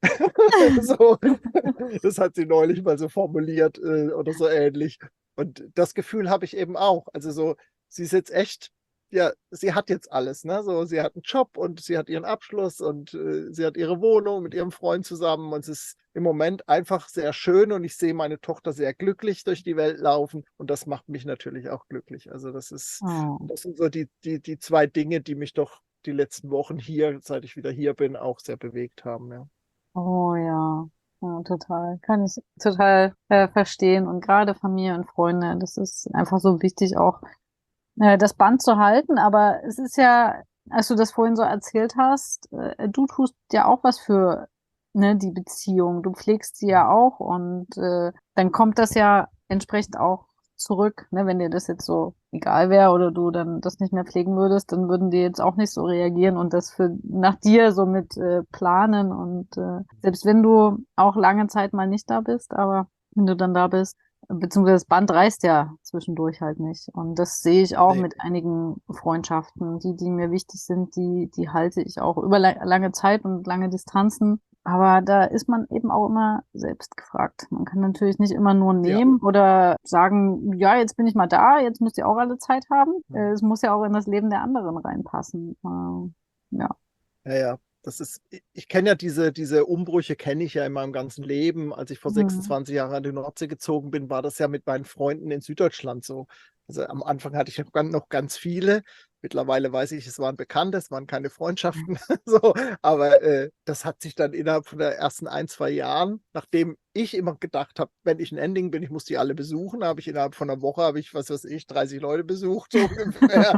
So, das hat sie neulich mal so formuliert oder so ähnlich. Und das Gefühl habe ich eben auch. Also so, sie ist jetzt echt, ja, sie hat jetzt alles, ne? So, sie hat einen Job und sie hat ihren Abschluss und sie hat ihre Wohnung mit ihrem Freund zusammen und es ist im Moment einfach sehr schön und ich sehe meine Tochter sehr glücklich durch die Welt laufen und das macht mich natürlich auch glücklich. Also Oh. das sind so die zwei Dinge, die mich doch die letzten Wochen hier, seit ich wieder hier bin, auch sehr bewegt haben, ja. Oh ja. Ja, total. Kann ich total verstehen. Und gerade Familie und Freunde, das ist einfach so wichtig, auch das Band zu halten. Aber es ist ja, als du das vorhin so erzählt hast, du tust ja auch was für, ne, die Beziehung. Du pflegst sie ja auch und dann kommt das ja entsprechend auch zurück, ne? Wenn dir das jetzt so egal wäre oder du dann das nicht mehr pflegen würdest, dann würden die jetzt auch nicht so reagieren und das für nach dir so mit planen und selbst wenn du auch lange Zeit mal nicht da bist, aber wenn du dann da bist, beziehungsweise das Band reißt ja zwischendurch halt nicht. Und das sehe ich auch Nee, mit einigen Freundschaften, die mir wichtig sind, die halte ich auch über lange Zeit und lange Distanzen. Aber da ist man eben auch immer selbst gefragt. Man kann natürlich nicht immer nur ja. nehmen oder sagen, ja, jetzt bin ich mal da, jetzt müsst ihr auch alle Zeit haben. Es muss ja auch in das Leben der anderen reinpassen. Ja. Ja, ja. Ich kenne ja diese Umbrüche, kenne ich ja in meinem ganzen Leben. Als ich vor Hm. 26 Jahren an die Nordsee gezogen bin, war das ja mit meinen Freunden in Süddeutschland so. Also am Anfang hatte ich noch ganz viele. Mittlerweile weiß ich, es waren Bekannte, es waren keine Freundschaften. So, aber das hat sich dann innerhalb von der ersten ein, zwei Jahren, nachdem ich immer gedacht habe, wenn ich ein Ending bin, ich muss die alle besuchen, habe ich innerhalb von einer Woche, habe ich, was weiß ich, 30 Leute besucht, so ungefähr.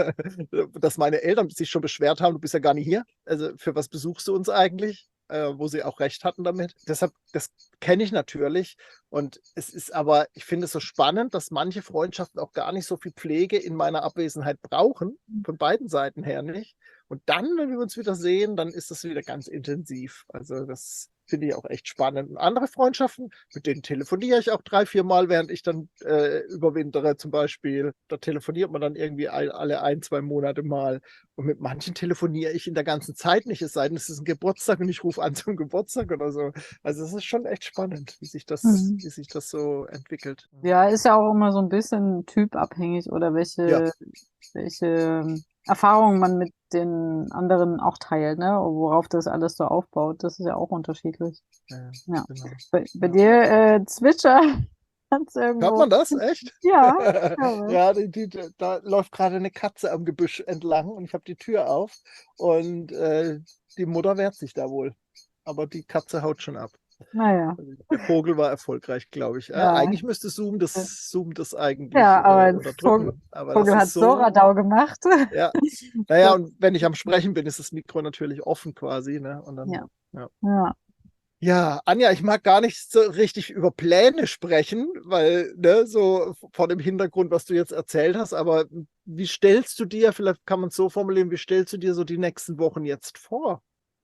Dass meine Eltern sich schon beschwert haben, du bist ja gar nicht hier. Also für was besuchst du uns eigentlich? Wo sie auch recht hatten damit. Deshalb, das kenne ich natürlich. Und es ist aber, ich finde es so spannend, dass manche Freundschaften auch gar nicht so viel Pflege in meiner Abwesenheit brauchen, von beiden Seiten her nicht. Und dann, wenn wir uns wieder sehen, dann ist das wieder ganz intensiv. Also das finde ich auch echt spannend. Und andere Freundschaften, mit denen telefoniere ich auch 3, 4 Mal, während ich dann überwintere zum Beispiel. Da telefoniert man dann irgendwie alle ein, 2 Monate mal. Und mit manchen telefoniere ich in der ganzen Zeit nicht, es sei denn, es ist ein Geburtstag und ich rufe an zum Geburtstag oder so. Also es ist schon echt spannend, Mhm. wie sich das so entwickelt. Ja, ist ja auch immer so ein bisschen typabhängig oder Ja, welche Erfahrungen man mit den anderen auch teilt, ne? Worauf das alles so aufbaut. Das ist ja auch unterschiedlich. Ja. Genau. Bei dir zwitschert es Hört irgendwo. man das? Echt? Ja, ich glaube. Ja, da läuft gerade eine Katze am Gebüsch entlang und ich habe die Tür auf und die Mutter wehrt sich da wohl. Aber die Katze haut schon ab. Naja, Also der Vogel war erfolgreich, glaube ich. ja. Eigentlich müsste Zoom das eigentlich Ja, aber unterdrücken. Aber das Vogel hat ist so so. Radau gemacht. Ja. Naja, und wenn ich am Sprechen bin, ist das Mikro natürlich offen quasi, ne? Und dann, Ja. ja. Ja. Ja, Anja, ich mag gar nicht so richtig über Pläne sprechen, weil, ne, so vor dem Hintergrund, was du jetzt erzählt hast, aber wie stellst du dir, vielleicht kann man es so formulieren, wie stellst du dir so die nächsten Wochen jetzt vor?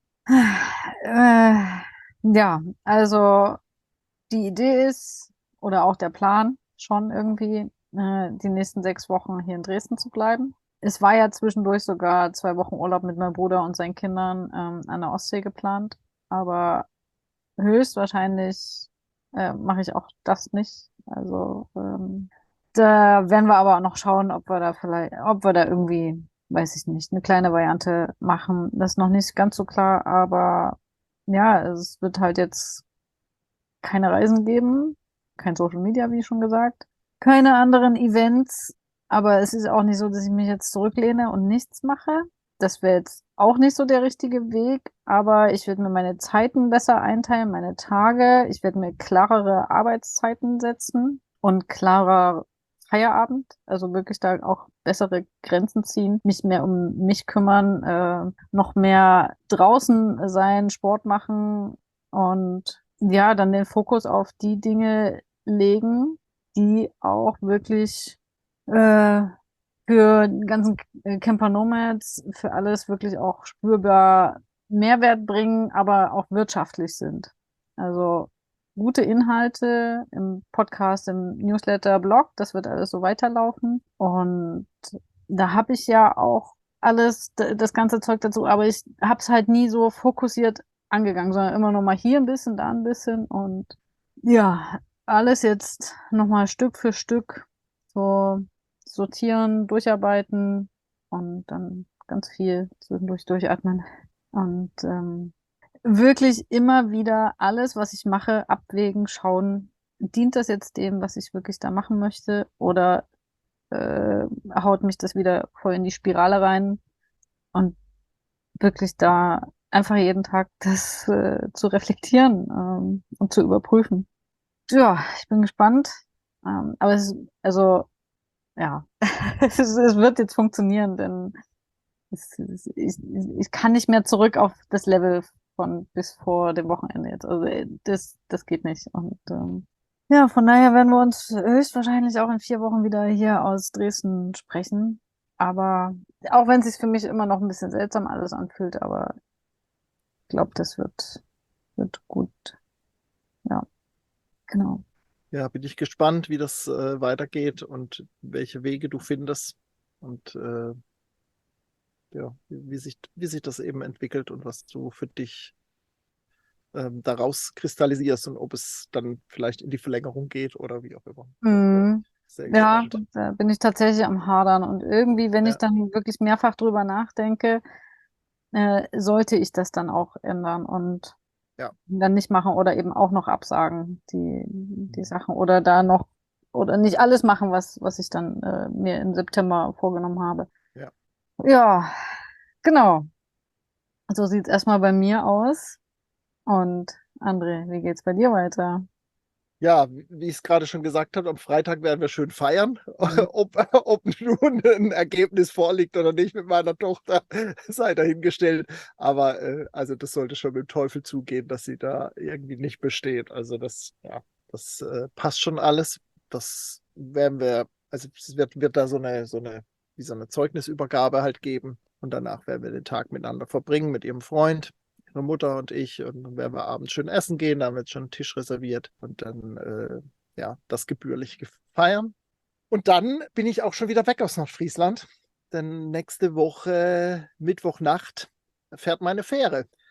Ja, also die Idee ist, oder auch der Plan, schon irgendwie die nächsten 6 Wochen hier in Dresden zu bleiben. Es war ja zwischendurch sogar 2 Wochen Urlaub mit meinem Bruder und seinen Kindern an der Ostsee geplant, aber höchstwahrscheinlich mache ich auch das nicht. Also da werden wir aber auch noch schauen, ob wir da irgendwie, weiß ich nicht, eine kleine Variante machen. Das ist noch nicht ganz so klar, aber ja, es wird halt jetzt keine Reisen geben, kein Social Media, wie schon gesagt, keine anderen Events, aber es ist auch nicht so, dass ich mich jetzt zurücklehne und nichts mache. Das wäre jetzt auch nicht so der richtige Weg, aber ich werde mir meine Zeiten besser einteilen, meine Tage. Ich werde mir klarere Arbeitszeiten setzen und klarer Feierabend, also wirklich da auch bessere Grenzen ziehen, mich mehr um mich kümmern, noch mehr draußen sein, Sport machen und ja, dann den Fokus auf die Dinge legen, die auch wirklich für den ganzen Camper Nomads, für alles wirklich auch spürbar Mehrwert bringen, aber auch wirtschaftlich sind. Also gute Inhalte im Podcast, im Newsletter, Blog, das wird alles so weiterlaufen. Und da habe ich ja auch alles, das ganze Zeug dazu, aber ich habe es halt nie so fokussiert angegangen, sondern immer noch mal hier ein bisschen, da ein bisschen und ja, alles jetzt nochmal Stück für Stück so sortieren, durcharbeiten und dann ganz viel zwischendurch durchatmen. Und wirklich immer wieder alles, was ich mache, abwägen, schauen, dient das jetzt dem, was ich wirklich da machen möchte, oder haut mich das wieder voll in die Spirale rein und wirklich da einfach jeden Tag das zu reflektieren und zu überprüfen. Ja, ich bin gespannt. Aber also ja, es wird jetzt funktionieren, denn ich kann nicht mehr zurück auf das Level von bis vor dem Wochenende jetzt. Also das geht nicht. Und ja, von daher werden wir uns höchstwahrscheinlich auch in 4 Wochen wieder hier aus Dresden sprechen. Aber auch wenn es sich für mich immer noch ein bisschen seltsam alles anfühlt, aber ich glaube, wird gut. Ja, genau. Ja, bin ich gespannt, wie das weitergeht und welche Wege du findest und ja, wie sich das eben entwickelt und was du für dich daraus kristallisierst und ob es dann vielleicht in die Verlängerung geht oder wie auch immer. Mhm. Sehr Ja, gespannt. da bin ich tatsächlich am Hadern. Und irgendwie, wenn ich Ja, dann wirklich mehrfach drüber nachdenke, sollte ich das dann auch ändern und ja. dann nicht machen oder eben auch noch absagen, die Sachen. Oder da noch, oder nicht alles machen, was ich dann mir im September vorgenommen habe. Ja. Ja, genau. So sieht's erstmal bei mir aus. Und André, wie geht's bei dir weiter? Ja, wie ich es gerade schon gesagt habe, am Freitag werden wir schön feiern. Mhm. Ob nun ein Ergebnis vorliegt oder nicht mit meiner Tochter, sei dahingestellt. Aber also das sollte schon mit dem Teufel zugehen, dass sie da irgendwie nicht besteht. Also ja, das passt schon alles. Das werden wir, also es wird da wie so eine Zeugnisübergabe halt geben. Und danach werden wir den Tag miteinander verbringen mit ihrem Freund, ihre Mutter und ich. Und dann werden wir abends schön essen gehen. Da haben wir jetzt schon einen Tisch reserviert. Und dann, ja, das gebührlich feiern. Und dann bin ich auch schon wieder weg aus Nordfriesland. Denn nächste Woche, Mittwochnacht, fährt meine Fähre.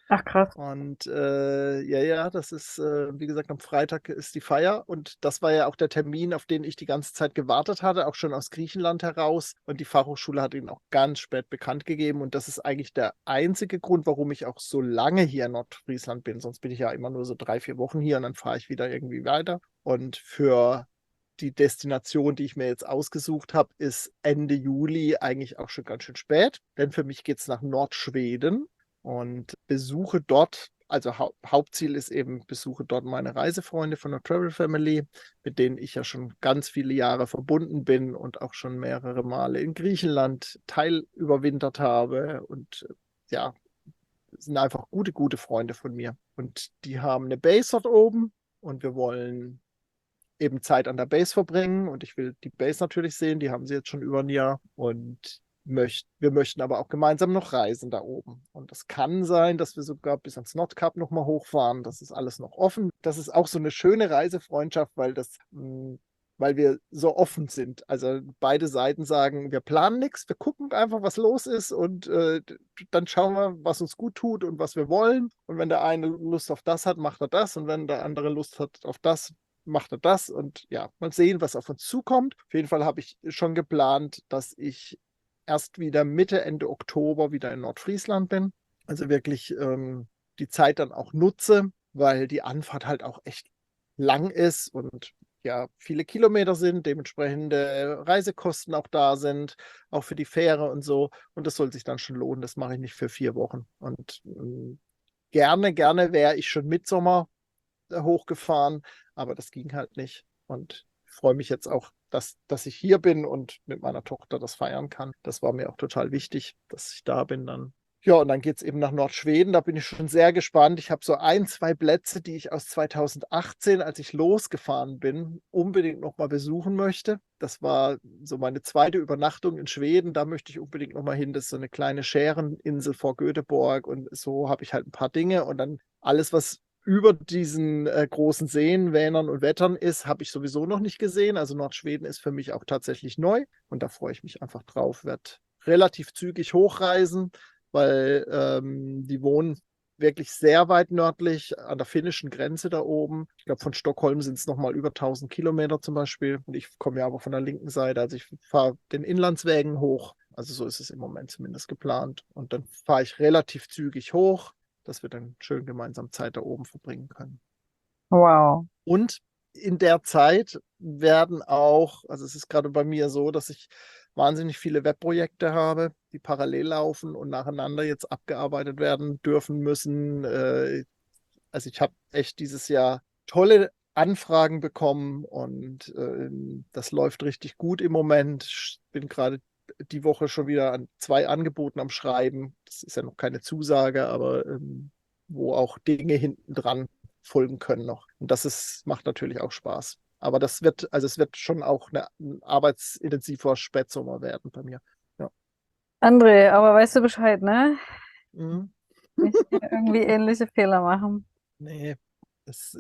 Ach, krass. Und ja, das ist, wie gesagt, am Freitag ist die Feier. Und das war ja auch der Termin, auf den ich die ganze Zeit gewartet hatte, auch schon aus Griechenland heraus. Und die Fachhochschule hat ihn auch ganz spät bekannt gegeben. Und das ist eigentlich der einzige Grund, warum ich auch so lange hier in Nordfriesland bin. Sonst bin ich ja immer nur so 3, 4 Wochen hier und dann fahre ich wieder irgendwie weiter. Und für die Destination, die ich mir jetzt ausgesucht habe, ist Ende Juli eigentlich auch schon ganz schön spät. Denn für mich geht es nach Nordschweden und besuche dort, also Hauptziel ist eben, besuche dort meine Reisefreunde von der Travel Family, mit denen ich ja schon ganz viele Jahre verbunden bin und auch schon mehrere Male in Griechenland teilüberwintert habe. Und ja, sind einfach gute Freunde von mir. Und die haben eine Base dort oben und wir wollen eben Zeit an der Base verbringen und ich will die Base natürlich sehen, die haben sie jetzt schon über ein Jahr und wir möchten aber auch gemeinsam noch reisen da oben. Und das kann sein, dass wir sogar bis ans Nordkap nochmal hochfahren. Das ist alles noch offen. Das ist auch so eine schöne Reisefreundschaft, weil wir so offen sind. Also beide Seiten sagen, wir planen nichts, wir gucken einfach, was los ist und dann schauen wir, was uns gut tut und was wir wollen. Und wenn der eine Lust auf das hat, macht er das. Und wenn der andere Lust hat auf das, macht er das. Und ja, mal sehen, was auf uns zukommt. Auf jeden Fall habe ich schon geplant, dass ich erst wieder Mitte, Ende Oktober wieder in Nordfriesland bin. Also wirklich die Zeit dann auch nutze, weil die Anfahrt halt auch echt lang ist und ja, viele Kilometer sind, dementsprechende Reisekosten auch da sind, auch für die Fähre und so. Und das soll sich dann schon lohnen. Das mache ich nicht für 4 Wochen. Und gerne wäre ich schon Mitsommer hochgefahren, aber das ging halt nicht. Und ich freue mich jetzt auch, dass ich hier bin und mit meiner Tochter das feiern kann. Das war mir auch total wichtig, dass ich da bin dann. Ja, und dann geht es eben nach Nordschweden. Da bin ich schon sehr gespannt. Ich habe so 1, 2 Plätze, die ich aus 2018, als ich losgefahren bin, unbedingt nochmal besuchen möchte. Das war so meine zweite Übernachtung in Schweden. Da möchte ich unbedingt nochmal hin. Das ist so eine kleine Schäreninsel vor Göteborg. Und so habe ich halt ein paar Dinge. Und dann alles, was über diesen großen Seen, Vänern und Wettern ist, habe ich sowieso noch nicht gesehen. Also Nordschweden ist für mich auch tatsächlich neu. Und da freue ich mich einfach drauf. Werde relativ zügig hochreisen, weil die wohnen wirklich sehr weit nördlich an der finnischen Grenze da oben. Ich glaube, von Stockholm sind es nochmal über 1.000 Kilometer zum Beispiel. Und ich komme ja aber von der linken Seite. Also ich fahre den Inlandswägen hoch. Also so ist es im Moment zumindest geplant. Und dann fahre ich relativ zügig hoch, dass wir dann schön gemeinsam Zeit da oben verbringen können. Wow. Und in der Zeit werden auch, also es ist gerade bei mir so, dass ich wahnsinnig viele Webprojekte habe, die parallel laufen und nacheinander jetzt abgearbeitet werden dürfen müssen. Also ich habe echt dieses Jahr tolle Anfragen bekommen und das läuft richtig gut im Moment. Ich bin gerade die Woche schon wieder an 2 Angeboten am Schreiben. Das ist ja noch keine Zusage, aber wo auch Dinge hinten dran folgen können noch. Und macht natürlich auch Spaß. Aber es wird schon auch ein arbeitsintensiver Spätsommer werden bei mir. Ja. André, aber weißt du Bescheid, ne? Mhm. Nicht hier irgendwie ähnliche Fehler machen. Nee, das,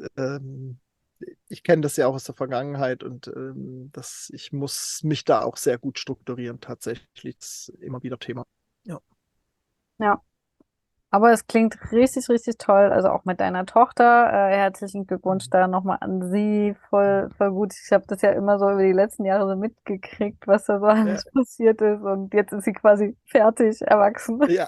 ich kenne das ja auch aus der Vergangenheit und ich muss mich da auch sehr gut strukturieren, tatsächlich. Das ist immer wieder Thema. Ja. Ja. Aber es klingt richtig, richtig toll. Also auch mit deiner Tochter. Herzlichen Glückwunsch da nochmal an sie. Voll, voll gut. Ich habe das ja immer so über die letzten Jahre so mitgekriegt, was da so alles passiert ist. Und jetzt ist sie quasi fertig, erwachsen. Ja.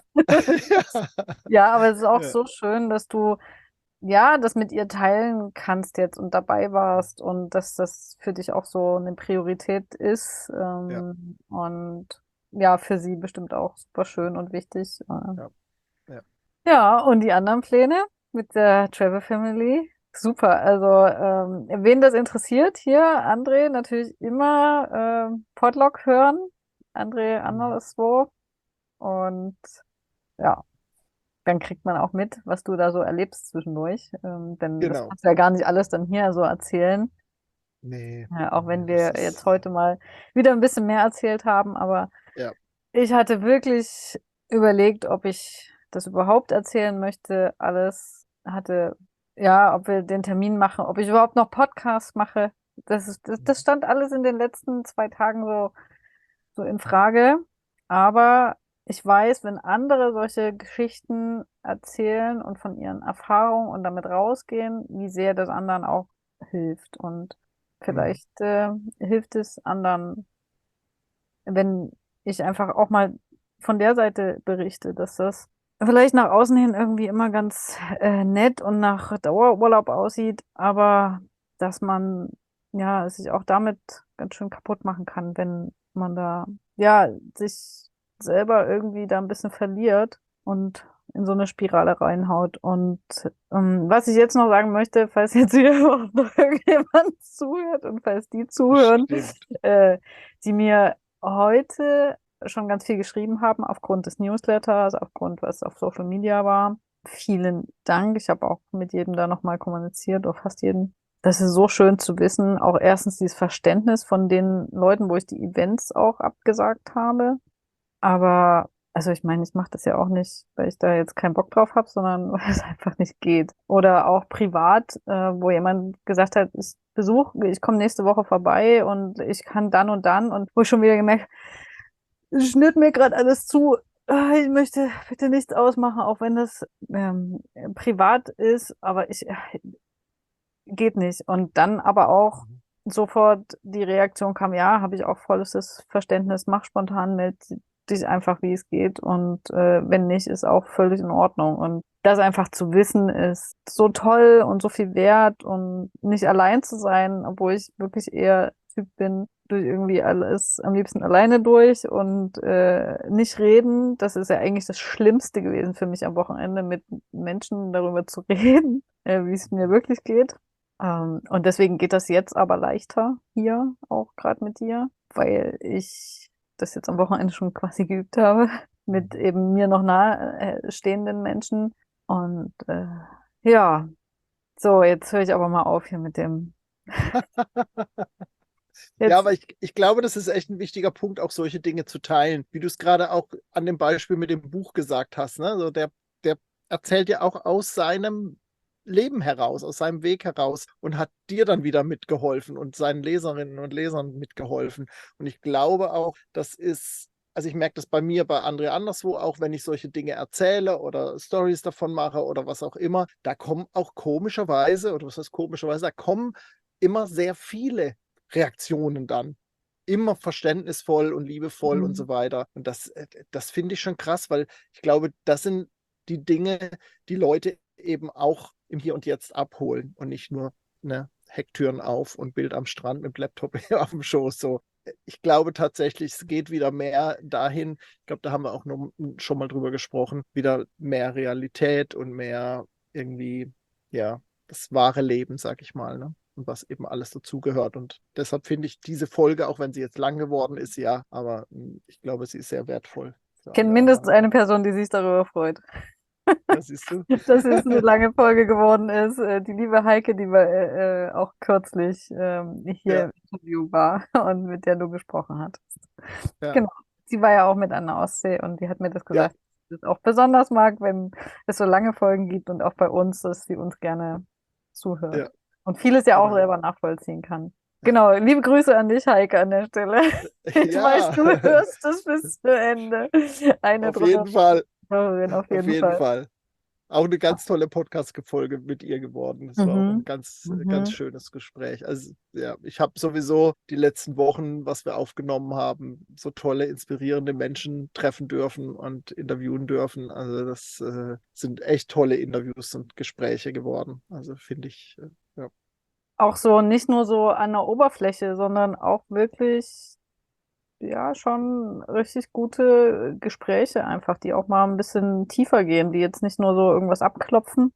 Ja, aber es ist auch Ja. so schön, dass du ja das mit ihr teilen kannst jetzt und dabei warst und dass das für dich auch so eine Priorität ist. Ja. Und ja, für sie bestimmt auch super schön und wichtig. Ja. Ja. Ja, und die anderen Pläne mit der Travel Family? Super. Also, wen das interessiert, hier, André, natürlich immer Podlog hören. André anderswo. Und ja, dann kriegt man auch mit, was du da so erlebst zwischendurch. Denn das Genau. kannst du ja gar nicht alles dann hier so erzählen. Nee. Ja, auch wenn Das wir ist, jetzt heute mal wieder ein bisschen mehr erzählt haben, aber ja. ich hatte wirklich überlegt, ob ich das überhaupt erzählen möchte. Alles hatte, ja, ob wir den Termin machen, ob ich überhaupt noch Podcasts mache. Das stand alles in den letzten 2 Tagen so in Frage. Aber ich weiß, wenn andere solche Geschichten erzählen und von ihren Erfahrungen und damit rausgehen, wie sehr das anderen auch hilft. Und vielleicht hilft es anderen, wenn ich einfach auch mal von der Seite berichte, dass das vielleicht nach außen hin irgendwie immer ganz nett und nach Dauerurlaub aussieht, aber dass man ja sich auch damit ganz schön kaputt machen kann, wenn man da ja sich selber irgendwie da ein bisschen verliert und in so eine Spirale reinhaut. Und was ich jetzt noch sagen möchte, falls jetzt wieder auch noch irgendjemand zuhört und falls die zuhören, Stimmt. die mir heute schon ganz viel geschrieben haben aufgrund des Newsletters, aufgrund was auf Social Media war. Vielen Dank. Ich habe auch mit jedem da nochmal kommuniziert, oder fast jedem. Das ist so schön zu wissen. Auch erstens dieses Verständnis von den Leuten, wo ich die Events auch abgesagt habe. Aber, also ich meine, ich mache das ja auch nicht, weil ich da jetzt keinen Bock drauf habe, sondern weil es einfach nicht geht. Oder auch privat, wo jemand gesagt hat, ich komme nächste Woche vorbei und ich kann dann und wo ich schon wieder gemerkt, es schnürt mir gerade alles zu. Ich möchte bitte nichts ausmachen, auch wenn das privat ist, aber geht nicht. Und dann aber auch sofort die Reaktion kam, ja, habe ich auch volles Verständnis, mach spontan mit, dich einfach, wie es geht. Und wenn nicht, ist auch völlig in Ordnung. Und das einfach zu wissen, ist so toll und so viel wert und nicht allein zu sein, obwohl ich wirklich eher Typ bin, durch irgendwie alles am liebsten alleine durch und nicht reden. Das ist ja eigentlich das Schlimmste gewesen für mich am Wochenende, mit Menschen darüber zu reden, wie es mir wirklich geht. Und deswegen geht das jetzt aber leichter hier, auch gerade mit dir, weil ich das jetzt am Wochenende schon quasi geübt habe, mit eben mir noch nahe stehenden Menschen. Und ja, so, jetzt höre ich aber mal auf hier mit dem. Ja, aber ich glaube, das ist echt ein wichtiger Punkt, auch solche Dinge zu teilen. Wie du es gerade auch an dem Beispiel mit dem Buch gesagt hast. Ne? Also der erzählt ja auch aus seinem Leben heraus, aus seinem Weg heraus und hat dir dann wieder mitgeholfen und seinen Leserinnen und Lesern mitgeholfen. Und ich glaube auch, das ist, also ich merke das bei mir, bei André anderswo, auch wenn ich solche Dinge erzähle oder Stories davon mache oder was auch immer, da kommen auch komischerweise, oder was heißt komischerweise, da kommen immer sehr viele Reaktionen dann. Immer verständnisvoll und liebevoll und so weiter. Und das finde ich schon krass, weil ich glaube, das sind die Dinge, die Leute eben auch im Hier und Jetzt abholen und nicht nur Hecktüren auf und Bild am Strand mit dem Laptop auf dem Schoß. So. Ich glaube tatsächlich, es geht wieder mehr dahin, ich glaube, da haben wir auch schon mal drüber gesprochen, wieder mehr Realität und mehr irgendwie, ja, das wahre Leben, sag ich mal, ne? Und was eben alles dazugehört. Und deshalb finde ich diese Folge, auch wenn sie jetzt lang geworden ist, ja, aber ich glaube, sie ist sehr wertvoll. Ich kenne mindestens eine Person, die sich darüber freut. Das siehst du. Dass es eine lange Folge geworden ist. Die liebe Heike, die war auch kürzlich hier im Interview war und mit der du gesprochen hattest. Ja. Genau. Sie war ja auch mit an der Ostsee und die hat mir das gesagt, dass sie es auch besonders mag, wenn es so lange Folgen gibt und auch bei uns, dass sie uns gerne zuhört. Ja. Und vieles ja auch selber nachvollziehen kann. Genau, liebe Grüße an dich, Heike, an der Stelle. Ich weiß, du hörst es bis zu Ende. Auf jeden Fall. Auf jeden Fall. Auch eine ganz tolle Podcast-Folge mit ihr geworden. Das war auch ein ganz schönes Gespräch. Also ja, ich habe sowieso die letzten Wochen, was wir aufgenommen haben, so tolle, inspirierende Menschen treffen dürfen und interviewen dürfen. Also das sind echt tolle Interviews und Gespräche geworden. Also finde ich, ja. Auch so nicht nur so an der Oberfläche, sondern auch wirklich, ja, schon richtig gute Gespräche einfach, die auch mal ein bisschen tiefer gehen, die jetzt nicht nur so irgendwas abklopfen.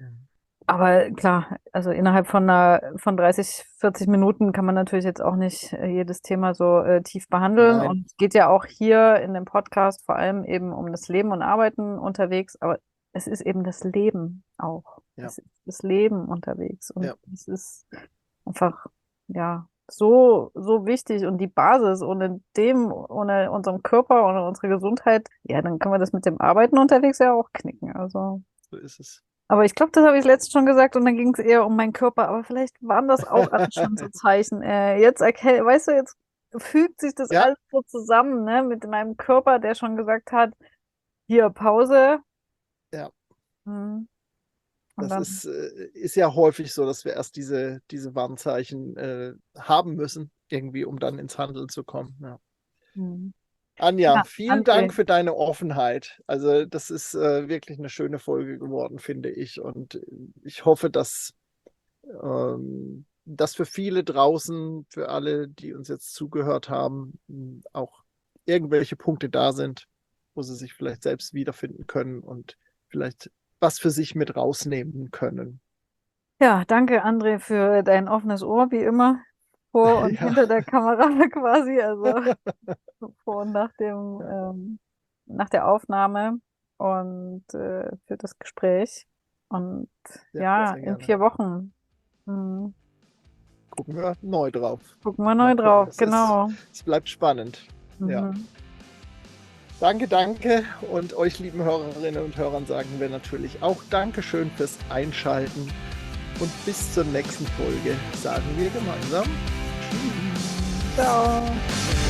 Aber klar, also innerhalb von 30, 40 Minuten kann man natürlich jetzt auch nicht jedes Thema so tief behandeln. Nein. Und es geht ja auch hier in dem Podcast vor allem eben um das Leben und Arbeiten unterwegs, aber es ist eben das Leben auch. Ja. Es ist das Leben unterwegs. Und es ist einfach, ja, so wichtig und die Basis. Ohne unseren Körper, ohne unsere Gesundheit, ja, dann können wir das mit dem Arbeiten unterwegs ja auch knicken. Also. So ist es. Aber ich glaube, das habe ich letztens schon gesagt und dann ging es eher um meinen Körper. Aber vielleicht waren das auch alles schon so Zeichen. Jetzt weißt du, jetzt fügt sich das Ja. alles so zusammen, ne? Mit meinem Körper, der schon gesagt hat, hier Pause. Ja. Mhm. Und Das dann, ist ja häufig so, dass wir erst diese Warnzeichen haben müssen, irgendwie, um dann ins Handeln zu kommen. Ja. mhm. Anja, Ja, vielen André, Dank für deine Offenheit. Also das ist wirklich eine schöne Folge geworden, finde ich. Und ich hoffe, dass das für viele draußen, für alle, die uns jetzt zugehört haben, auch irgendwelche Punkte da sind, wo sie sich vielleicht selbst wiederfinden können und vielleicht was für sich mit rausnehmen können. ja, danke, André, für dein offenes Ohr, wie immer, vor und Ja. hinter der Kamera quasi, also vor und nach der Aufnahme und für das Gespräch. Und ja, Sehr in gerne. 4 Wochen Gucken wir neu drauf. gucken wir Mal neu gucken. drauf, genau. Es bleibt spannend. Ja. Mhm. Danke. Und euch lieben Hörerinnen und Hörern sagen wir natürlich auch Dankeschön fürs Einschalten. Und bis zur nächsten Folge sagen wir gemeinsam Tschüss. Ciao.